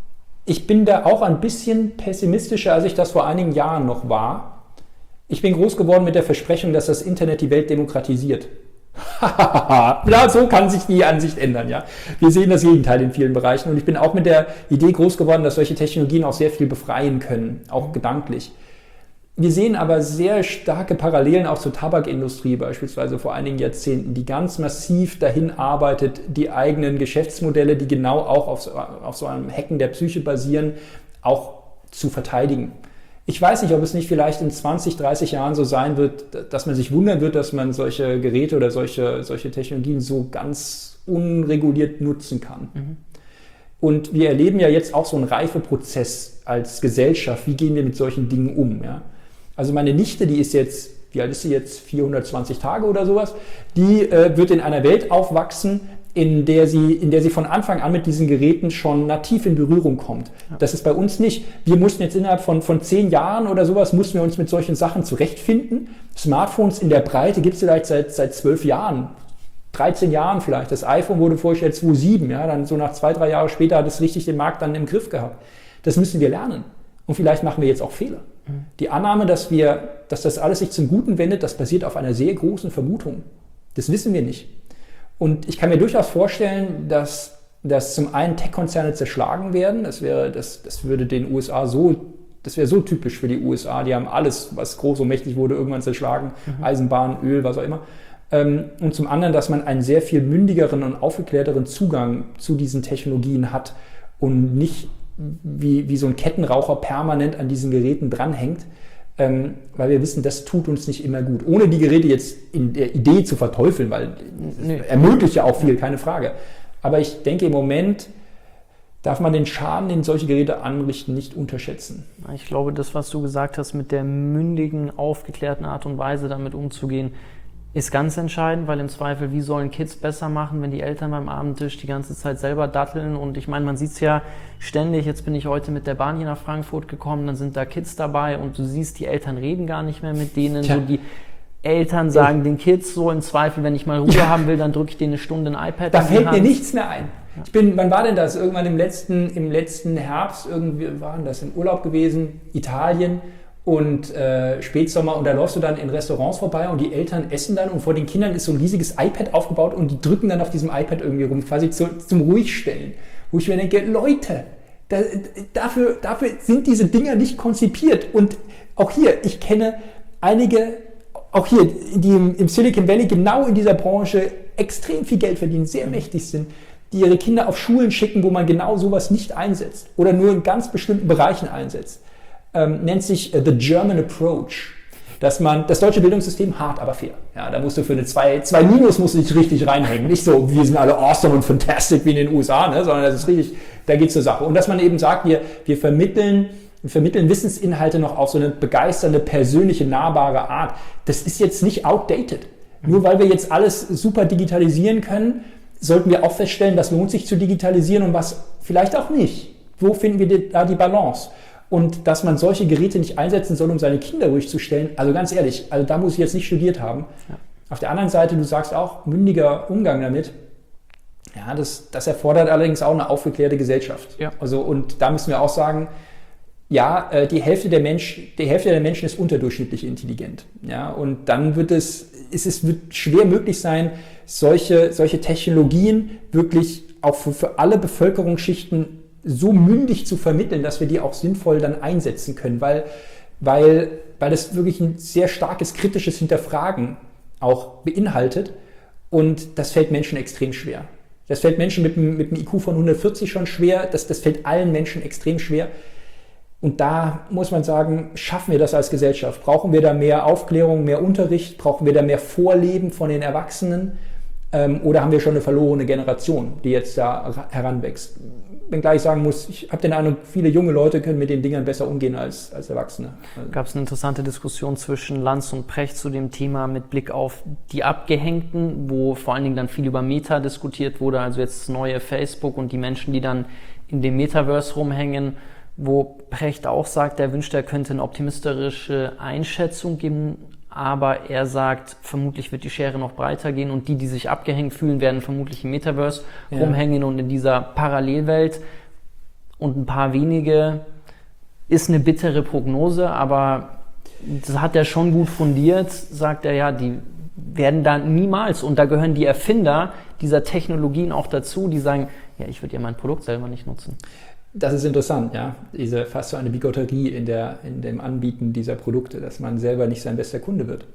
da auch ein bisschen pessimistischer, als ich das vor einigen Jahren noch war. Ich bin groß geworden mit der Versprechung, dass das Internet die Welt demokratisiert. Ja, so kann sich die Ansicht ändern, ja. Wir sehen das Gegenteil in vielen Bereichen und ich bin auch mit der Idee groß geworden, dass solche Technologien auch sehr viel befreien können, auch gedanklich. Wir sehen aber sehr starke Parallelen auch zur Tabakindustrie beispielsweise vor einigen Jahrzehnten, die ganz massiv dahin arbeitet, die eigenen Geschäftsmodelle, die genau auch auf so einem Hacken der Psyche basieren, auch zu verteidigen. Ich weiß nicht, ob es nicht vielleicht in 20, 30 Jahren so sein wird, dass man sich wundern wird, dass man solche Geräte oder solche Technologien so ganz unreguliert nutzen kann. Und wir erleben ja jetzt auch so einen Reifeprozess als Gesellschaft. Wie gehen wir mit solchen Dingen um? Ja? Also meine Nichte, die ist jetzt, wie alt ist sie jetzt, 420 Tage oder sowas, die wird in einer Welt aufwachsen, in der sie von Anfang an mit diesen Geräten schon nativ in Berührung kommt. Ja. Das ist bei uns nicht. Wir mussten jetzt innerhalb von 10 Jahren oder sowas, mussten wir uns mit solchen Sachen zurechtfinden. Smartphones in der Breite gibt es vielleicht seit 12 Jahren, 13 Jahren vielleicht. Das iPhone wurde vorgestellt 2007, ja, dann so nach 2-3 Jahre später hat es richtig den Markt dann im Griff gehabt. Das müssen wir lernen. Und vielleicht machen wir jetzt auch Fehler. Die Annahme, dass das alles sich zum Guten wendet, das basiert auf einer sehr großen Vermutung. Das wissen wir nicht. Und ich kann mir durchaus vorstellen, dass zum einen Tech-Konzerne zerschlagen werden. Das würde den USA das wäre so typisch für die USA. Die haben alles, was groß und mächtig wurde, irgendwann zerschlagen. Eisenbahn, Öl, was auch immer. Und zum anderen, dass man einen sehr viel mündigeren und aufgeklärteren Zugang zu diesen Technologien hat und nicht wie so ein Kettenraucher permanent an diesen Geräten dranhängt, weil wir wissen, das tut uns nicht immer gut. Ohne die Geräte jetzt in der Idee zu verteufeln, weil es ermöglicht ja auch viel, keine Frage. Aber ich denke, im Moment darf man den Schaden, den solche Geräte anrichten, nicht unterschätzen. Ich glaube, das, was du gesagt hast, mit der mündigen, aufgeklärten Art und Weise damit umzugehen, ist ganz entscheidend, weil im Zweifel, wie sollen Kids besser machen, wenn die Eltern beim Abendtisch die ganze Zeit selber datteln? Und ich meine, man sieht es ja ständig, jetzt bin ich heute mit der Bahn hier nach Frankfurt gekommen, dann sind da Kids dabei und du siehst, die Eltern reden gar nicht mehr mit denen. Ja. So die Eltern sagen den Kids so im Zweifel, wenn ich mal Ruhe haben will, dann drücke ich denen eine Stunde ein iPad. Da fällt mir nichts mehr ein. Wann war denn das? Irgendwann im letzten Herbst, irgendwie waren das im Urlaub gewesen, Italien. Und Spätsommer, und da läufst du dann in Restaurants vorbei und die Eltern essen dann und vor den Kindern ist so ein riesiges iPad aufgebaut und die drücken dann auf diesem iPad irgendwie rum, quasi zum Ruhigstellen. Wo ich mir denke, Leute, dafür sind diese Dinger nicht konzipiert. Und auch hier, ich kenne einige, auch hier, die im Silicon Valley genau in dieser Branche extrem viel Geld verdienen, sehr mächtig sind, die ihre Kinder auf Schulen schicken, wo man genau sowas nicht einsetzt oder nur in ganz bestimmten Bereichen einsetzt. Nennt sich The German Approach. Dass man das deutsche Bildungssystem hart, aber fair. Ja, da musst du für eine 2 Minus musst du dich richtig reinhängen. Nicht so, wir sind alle awesome und fantastic wie in den USA, ne, sondern das ist richtig, da geht's zur Sache. Und dass man eben sagt, wir vermitteln Wissensinhalte noch auf so eine begeisternde, persönliche, nahbare Art. Das ist jetzt nicht outdated. Nur weil wir jetzt alles super digitalisieren können, sollten wir auch feststellen, was lohnt sich zu digitalisieren und was vielleicht auch nicht. Wo finden wir da die Balance? Und dass man solche Geräte nicht einsetzen soll, um seine Kinder ruhig zu stellen, also ganz ehrlich, also da muss ich jetzt nicht studiert haben. Ja. Auf der anderen Seite, du sagst auch, mündiger Umgang damit, ja, das erfordert allerdings auch eine aufgeklärte Gesellschaft. Ja. Also, und da müssen wir auch sagen, ja, die Hälfte der Menschen ist unterdurchschnittlich intelligent. Ja, und dann wird schwer möglich sein, solche Technologien wirklich auch für alle Bevölkerungsschichten so mündig zu vermitteln, dass wir die auch sinnvoll dann einsetzen können, weil das wirklich ein sehr starkes kritisches Hinterfragen auch beinhaltet und das fällt Menschen extrem schwer. Das fällt Menschen mit einem IQ von 140 schon schwer, das fällt allen Menschen extrem schwer. Und da muss man sagen, schaffen wir das als Gesellschaft? Brauchen wir da mehr Aufklärung, mehr Unterricht? Brauchen wir da mehr Vorleben von den Erwachsenen? Oder haben wir schon eine verlorene Generation, die jetzt da heranwächst? Wenngleich ich sagen muss, ich habe den Eindruck, viele junge Leute können mit den Dingern besser umgehen als Erwachsene. Gab es eine interessante Diskussion zwischen Lanz und Precht zu dem Thema mit Blick auf die Abgehängten, wo vor allen Dingen dann viel über Meta diskutiert wurde, also jetzt das neue Facebook und die Menschen, die dann in dem Metaverse rumhängen, wo Precht auch sagt, er wünscht, er könnte eine optimistische Einschätzung geben, aber er sagt, vermutlich wird die Schere noch breiter gehen und die sich abgehängt fühlen, werden vermutlich im Metaverse rumhängen und in dieser Parallelwelt und ein paar wenige ist eine bittere Prognose, aber das hat er schon gut fundiert, sagt er ja, die werden da niemals, und da gehören die Erfinder dieser Technologien auch dazu, die sagen, ja, ich würde ja mein Produkt selber nicht nutzen. Das ist interessant, ja. Fast so eine Bigotterie in dem Anbieten dieser Produkte, dass man selber nicht sein bester Kunde wird.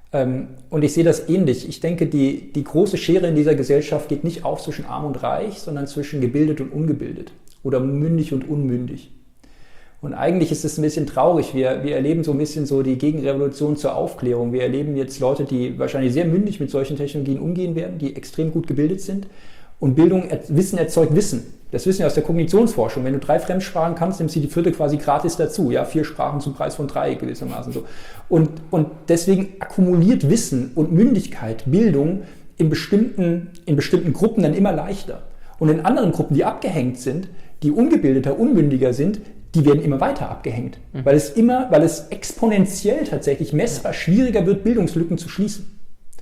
Und ich sehe das ähnlich. Ich denke, die große Schere in dieser Gesellschaft geht nicht auf zwischen arm und reich, sondern zwischen gebildet und ungebildet oder mündig und unmündig. Und eigentlich ist es ein bisschen traurig. Wir erleben so ein bisschen so die Gegenrevolution zur Aufklärung. Wir erleben jetzt Leute, die wahrscheinlich sehr mündig mit solchen Technologien umgehen werden, die extrem gut gebildet sind. Und Wissen erzeugt Wissen. Das wissen wir aus der Kognitionsforschung. Wenn du 3 Fremdsprachen kannst, nimmst du die 4. quasi gratis dazu. Ja, 4 Sprachen zum Preis von 3 gewissermaßen so. Und deswegen akkumuliert Wissen und Mündigkeit, Bildung in bestimmten Gruppen dann immer leichter. Und in anderen Gruppen, die abgehängt sind, die ungebildeter, unmündiger sind, die werden immer weiter abgehängt. Weil es exponentiell tatsächlich messbar schwieriger wird, Bildungslücken zu schließen.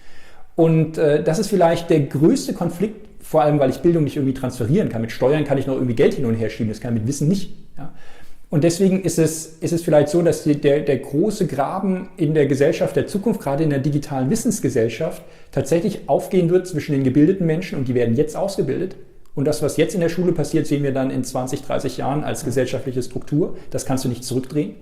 Und das ist vielleicht der größte Konflikt, vor allem, weil ich Bildung nicht irgendwie transferieren kann. Mit Steuern kann ich noch irgendwie Geld hin und her schieben, das kann ich mit Wissen nicht. Ja. Und deswegen ist es vielleicht so, dass der große Graben in der Gesellschaft der Zukunft, gerade in der digitalen Wissensgesellschaft, tatsächlich aufgehen wird zwischen den gebildeten Menschen, und die werden jetzt ausgebildet. Und das, was jetzt in der Schule passiert, sehen wir dann in 20, 30 Jahren als gesellschaftliche Struktur. Das kannst du nicht zurückdrehen.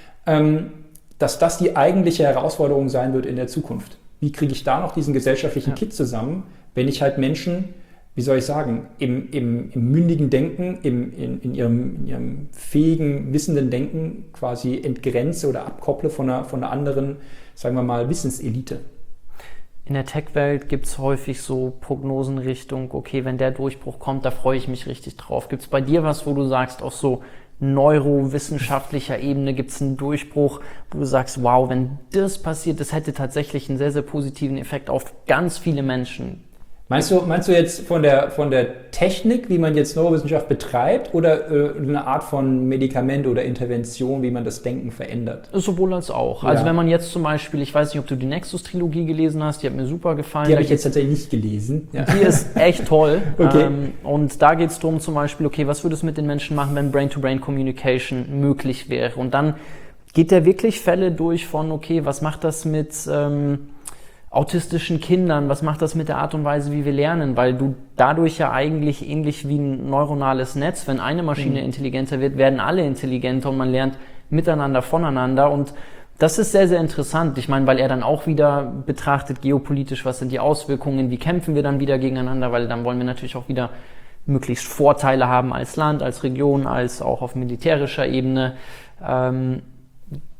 Dass das die eigentliche Herausforderung sein wird in der Zukunft. Wie kriege ich da noch diesen gesellschaftlichen Kit zusammen, wenn ich halt Menschen, wie soll ich sagen, im mündigen Denken, in ihrem fähigen, wissenden Denken quasi entgrenze oder abkopple von einer anderen, sagen wir mal, Wissenselite. In der Tech-Welt gibt es häufig so Prognosen Richtung, okay, wenn der Durchbruch kommt, da freue ich mich richtig drauf. Gibt es bei dir was, wo du sagst, auf so neurowissenschaftlicher Ebene gibt es einen Durchbruch, wo du sagst, wow, wenn das passiert, das hätte tatsächlich einen sehr, sehr positiven Effekt auf ganz viele Menschen? Meinst du jetzt von der Technik, wie man jetzt Neurowissenschaft betreibt, oder eine Art von Medikament oder Intervention, wie man das Denken verändert? Sowohl als auch. Ja. Also wenn man jetzt zum Beispiel, ich weiß nicht, ob du die Nexus-Trilogie gelesen hast, die hat mir super gefallen. Die habe ich jetzt tatsächlich nicht gelesen. Ja. Die ist echt toll. Okay. Und da geht es darum zum Beispiel, okay, was würde es mit den Menschen machen, wenn Brain-to-Brain-Communication möglich wäre? Und dann geht der wirklich Fälle durch von, okay, was macht das mit autistischen Kindern, was macht das mit der Art und Weise, wie wir lernen, weil du dadurch ja eigentlich ähnlich wie ein neuronales Netz, wenn eine Maschine intelligenter wird, werden alle intelligenter und man lernt miteinander, voneinander, und das ist sehr, sehr interessant. Ich meine, weil er dann auch wieder betrachtet geopolitisch, was sind die Auswirkungen, wie kämpfen wir dann wieder gegeneinander, weil dann wollen wir natürlich auch wieder möglichst Vorteile haben als Land, als Region, als auch auf militärischer Ebene.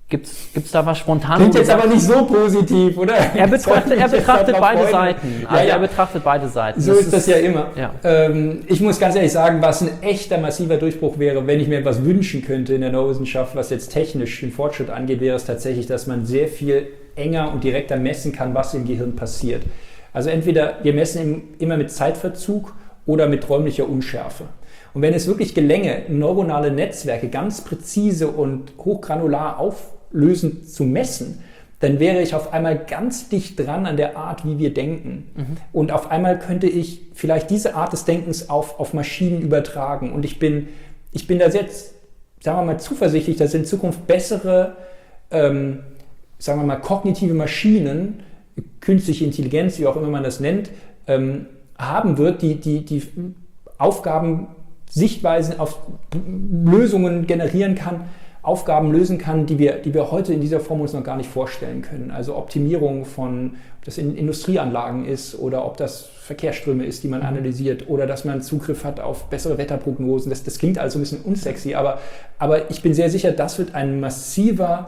Gibt's da was spontan? Klingt jetzt aber nicht so positiv, oder? Er betrachtet beide Seiten. Also ja. Er betrachtet beide Seiten. So ist das ja immer. Ja. Ich muss ganz ehrlich sagen, was ein echter massiver Durchbruch wäre, wenn ich mir etwas wünschen könnte in der Neurowissenschaft, was jetzt technisch den Fortschritt angeht, wäre es tatsächlich, dass man sehr viel enger und direkter messen kann, was im Gehirn passiert. Also entweder wir messen immer mit Zeitverzug oder mit räumlicher Unschärfe. Und wenn es wirklich gelänge, neuronale Netzwerke ganz präzise und hochgranular auflösend zu messen, dann wäre ich auf einmal ganz dicht dran an der Art, wie wir denken. Und auf einmal könnte ich vielleicht diese Art des Denkens auf Maschinen übertragen. Und ich bin da jetzt, sagen wir mal, zuversichtlich, dass in Zukunft bessere, sagen wir mal, kognitive Maschinen, künstliche Intelligenz, wie auch immer man das nennt, haben wird, die Aufgaben, Sichtweisen auf Lösungen generieren kann, Aufgaben lösen kann, die wir heute in dieser Form uns noch gar nicht vorstellen können. Also Optimierung von, ob das in Industrieanlagen ist oder ob das Verkehrsströme ist, die man analysiert oder dass man Zugriff hat auf bessere Wetterprognosen. Das klingt also ein bisschen unsexy, aber ich bin sehr sicher, das wird ein massiver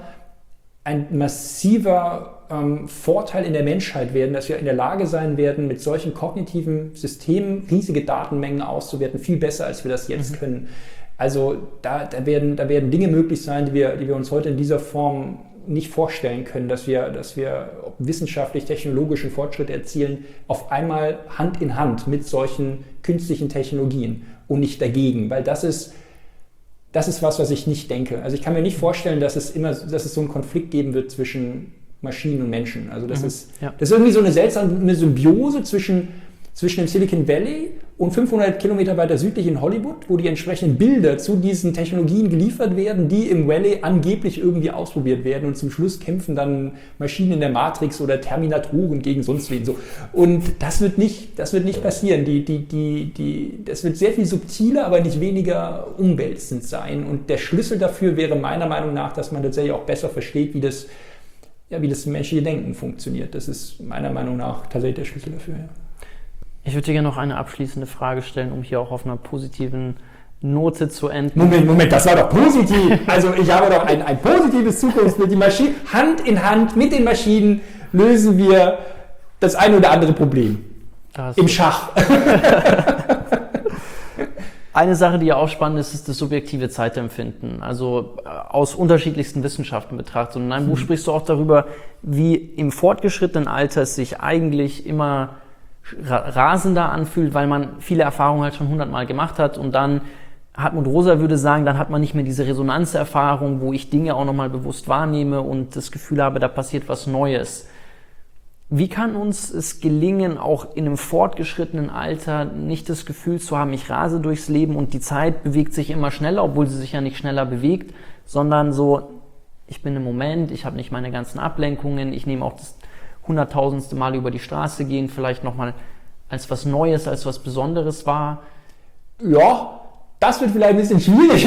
Vorteil in der Menschheit werden, dass wir in der Lage sein werden, mit solchen kognitiven Systemen riesige Datenmengen auszuwerten, viel besser, als wir das jetzt können. Also da werden Dinge möglich sein, die wir uns heute in dieser Form nicht vorstellen können, dass wir wissenschaftlich, technologischen Fortschritt erzielen, auf einmal Hand in Hand mit solchen künstlichen Technologien und nicht dagegen, weil das ist was ich nicht denke. Also ich kann mir nicht vorstellen, dass es so einen Konflikt geben wird zwischen Maschinen und Menschen. Also das ist irgendwie so eine seltsame Symbiose zwischen dem Silicon Valley und 500 Kilometer weiter südlich in Hollywood, wo die entsprechenden Bilder zu diesen Technologien geliefert werden, die im Valley angeblich irgendwie ausprobiert werden und zum Schluss kämpfen dann Maschinen in der Matrix oder Terminatoren gegen sonst wen so. Und das wird nicht passieren. Das wird sehr viel subtiler, aber nicht weniger umwälzend sein. Und der Schlüssel dafür wäre meiner Meinung nach, dass man tatsächlich auch besser versteht, wie das menschliche Denken funktioniert. Das ist meiner Meinung nach tatsächlich der Schlüssel dafür. Ja. Ich würde dir gerne noch eine abschließende Frage stellen, um hier auch auf einer positiven Note zu enden. Moment, das war doch positiv. Also ich habe doch ein positives Zukunftsbild. Die Maschine, Hand in Hand mit den Maschinen lösen wir das ein oder andere Problem. Im Schach. Eine Sache, die ja auch spannend ist, ist das subjektive Zeitempfinden. Also aus unterschiedlichsten Wissenschaften betrachtet. Und in einem Buch sprichst du auch darüber, wie im fortgeschrittenen Alter es sich eigentlich immer rasender anfühlt, weil man viele Erfahrungen halt schon 100-mal gemacht hat und dann, Hartmut Rosa würde sagen, dann hat man nicht mehr diese Resonanzerfahrung, wo ich Dinge auch nochmal bewusst wahrnehme und das Gefühl habe, da passiert was Neues. Wie kann uns es gelingen, auch in einem fortgeschrittenen Alter nicht das Gefühl zu haben, ich rase durchs Leben und die Zeit bewegt sich immer schneller, obwohl sie sich ja nicht schneller bewegt, sondern so, ich bin im Moment, ich habe nicht meine ganzen Ablenkungen, ich nehme auch das 100.000. Mal über die Straße gehen, vielleicht nochmal als was Neues, als was Besonderes wahr? Ja, das wird vielleicht ein bisschen schwierig.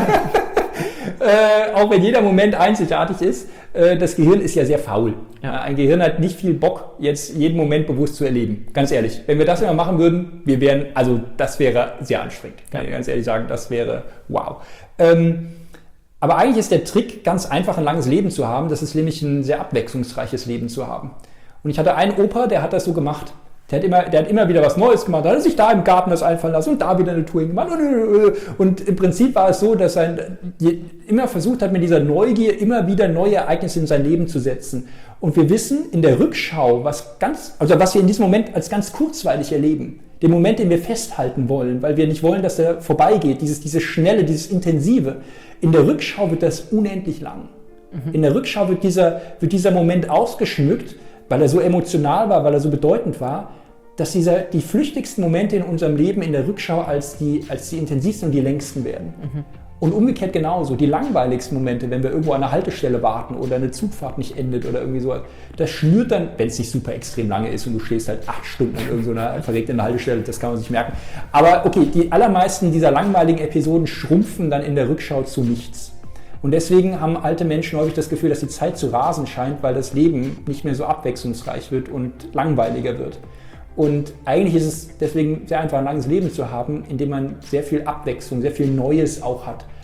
Auch wenn jeder Moment einzigartig ist. Das Gehirn ist ja sehr faul. Ja. Ein Gehirn hat nicht viel Bock, jetzt jeden Moment bewusst zu erleben. Ganz ehrlich. Wenn wir das immer machen würden, das wäre sehr anstrengend. Kann ich ganz ehrlich sagen, das wäre wow. Aber eigentlich ist der Trick, ganz einfach ein langes Leben zu haben. Das ist nämlich ein sehr abwechslungsreiches Leben zu haben. Und ich hatte einen Opa, der hat das so gemacht. Der hat immer wieder was Neues gemacht. Da hat er sich da im Garten das einfallen lassen und da wieder eine Tour gemacht. Und im Prinzip war es so, dass er immer versucht hat, mit dieser Neugier immer wieder neue Ereignisse in sein Leben zu setzen. Und wir wissen in der Rückschau, was wir in diesem Moment als ganz kurzweilig erleben. Den Moment, den wir festhalten wollen, weil wir nicht wollen, dass er vorbeigeht. Dieses Schnelle, dieses Intensive. In der Rückschau wird das unendlich lang. In der Rückschau wird dieser Moment ausgeschmückt, weil er so emotional war, weil er so bedeutend war, dass die flüchtigsten Momente in unserem Leben in der Rückschau als die intensivsten und die längsten werden. Und umgekehrt genauso, die langweiligsten Momente, wenn wir irgendwo an einer Haltestelle warten oder eine Zugfahrt nicht endet oder irgendwie so, das schnürt dann, wenn es nicht super extrem lange ist und du stehst halt 8 Stunden an irgendeiner verregneten Haltestelle, das kann man sich merken. Aber okay, die allermeisten dieser langweiligen Episoden schrumpfen dann in der Rückschau zu nichts. Und deswegen haben alte Menschen häufig das Gefühl, dass die Zeit zu rasen scheint, weil das Leben nicht mehr so abwechslungsreich wird und langweiliger wird. Und eigentlich ist es deswegen sehr einfach, ein langes Leben zu haben, in dem man sehr viel Abwechslung, sehr viel Neues auch hat.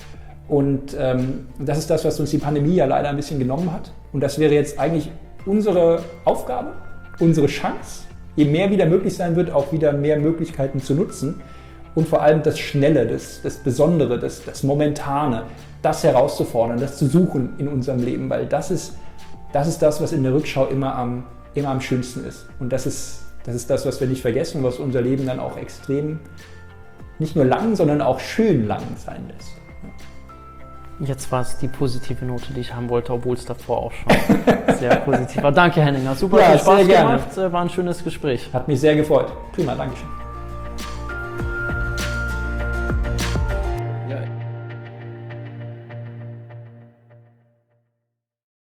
Und das ist das, was uns die Pandemie ja leider ein bisschen genommen hat. Und das wäre jetzt eigentlich unsere Aufgabe, unsere Chance, je mehr wieder möglich sein wird, auch wieder mehr Möglichkeiten zu nutzen und vor allem das Schnelle, das Besondere, das Momentane, das herauszufordern, das zu suchen in unserem Leben, weil das ist das, was in der Rückschau immer am schönsten ist. Und das ist das, was wir nicht vergessen und was unser Leben dann auch extrem nicht nur lang, sondern auch schön lang sein lässt. Jetzt war es die positive Note, die ich haben wollte, obwohl es davor auch schon sehr positiv war. Danke, Henninger. Super, Ja, viel Spaß sehr gerne. gemacht. War ein schönes Gespräch. Hat mich sehr gefreut. Prima, Dankeschön.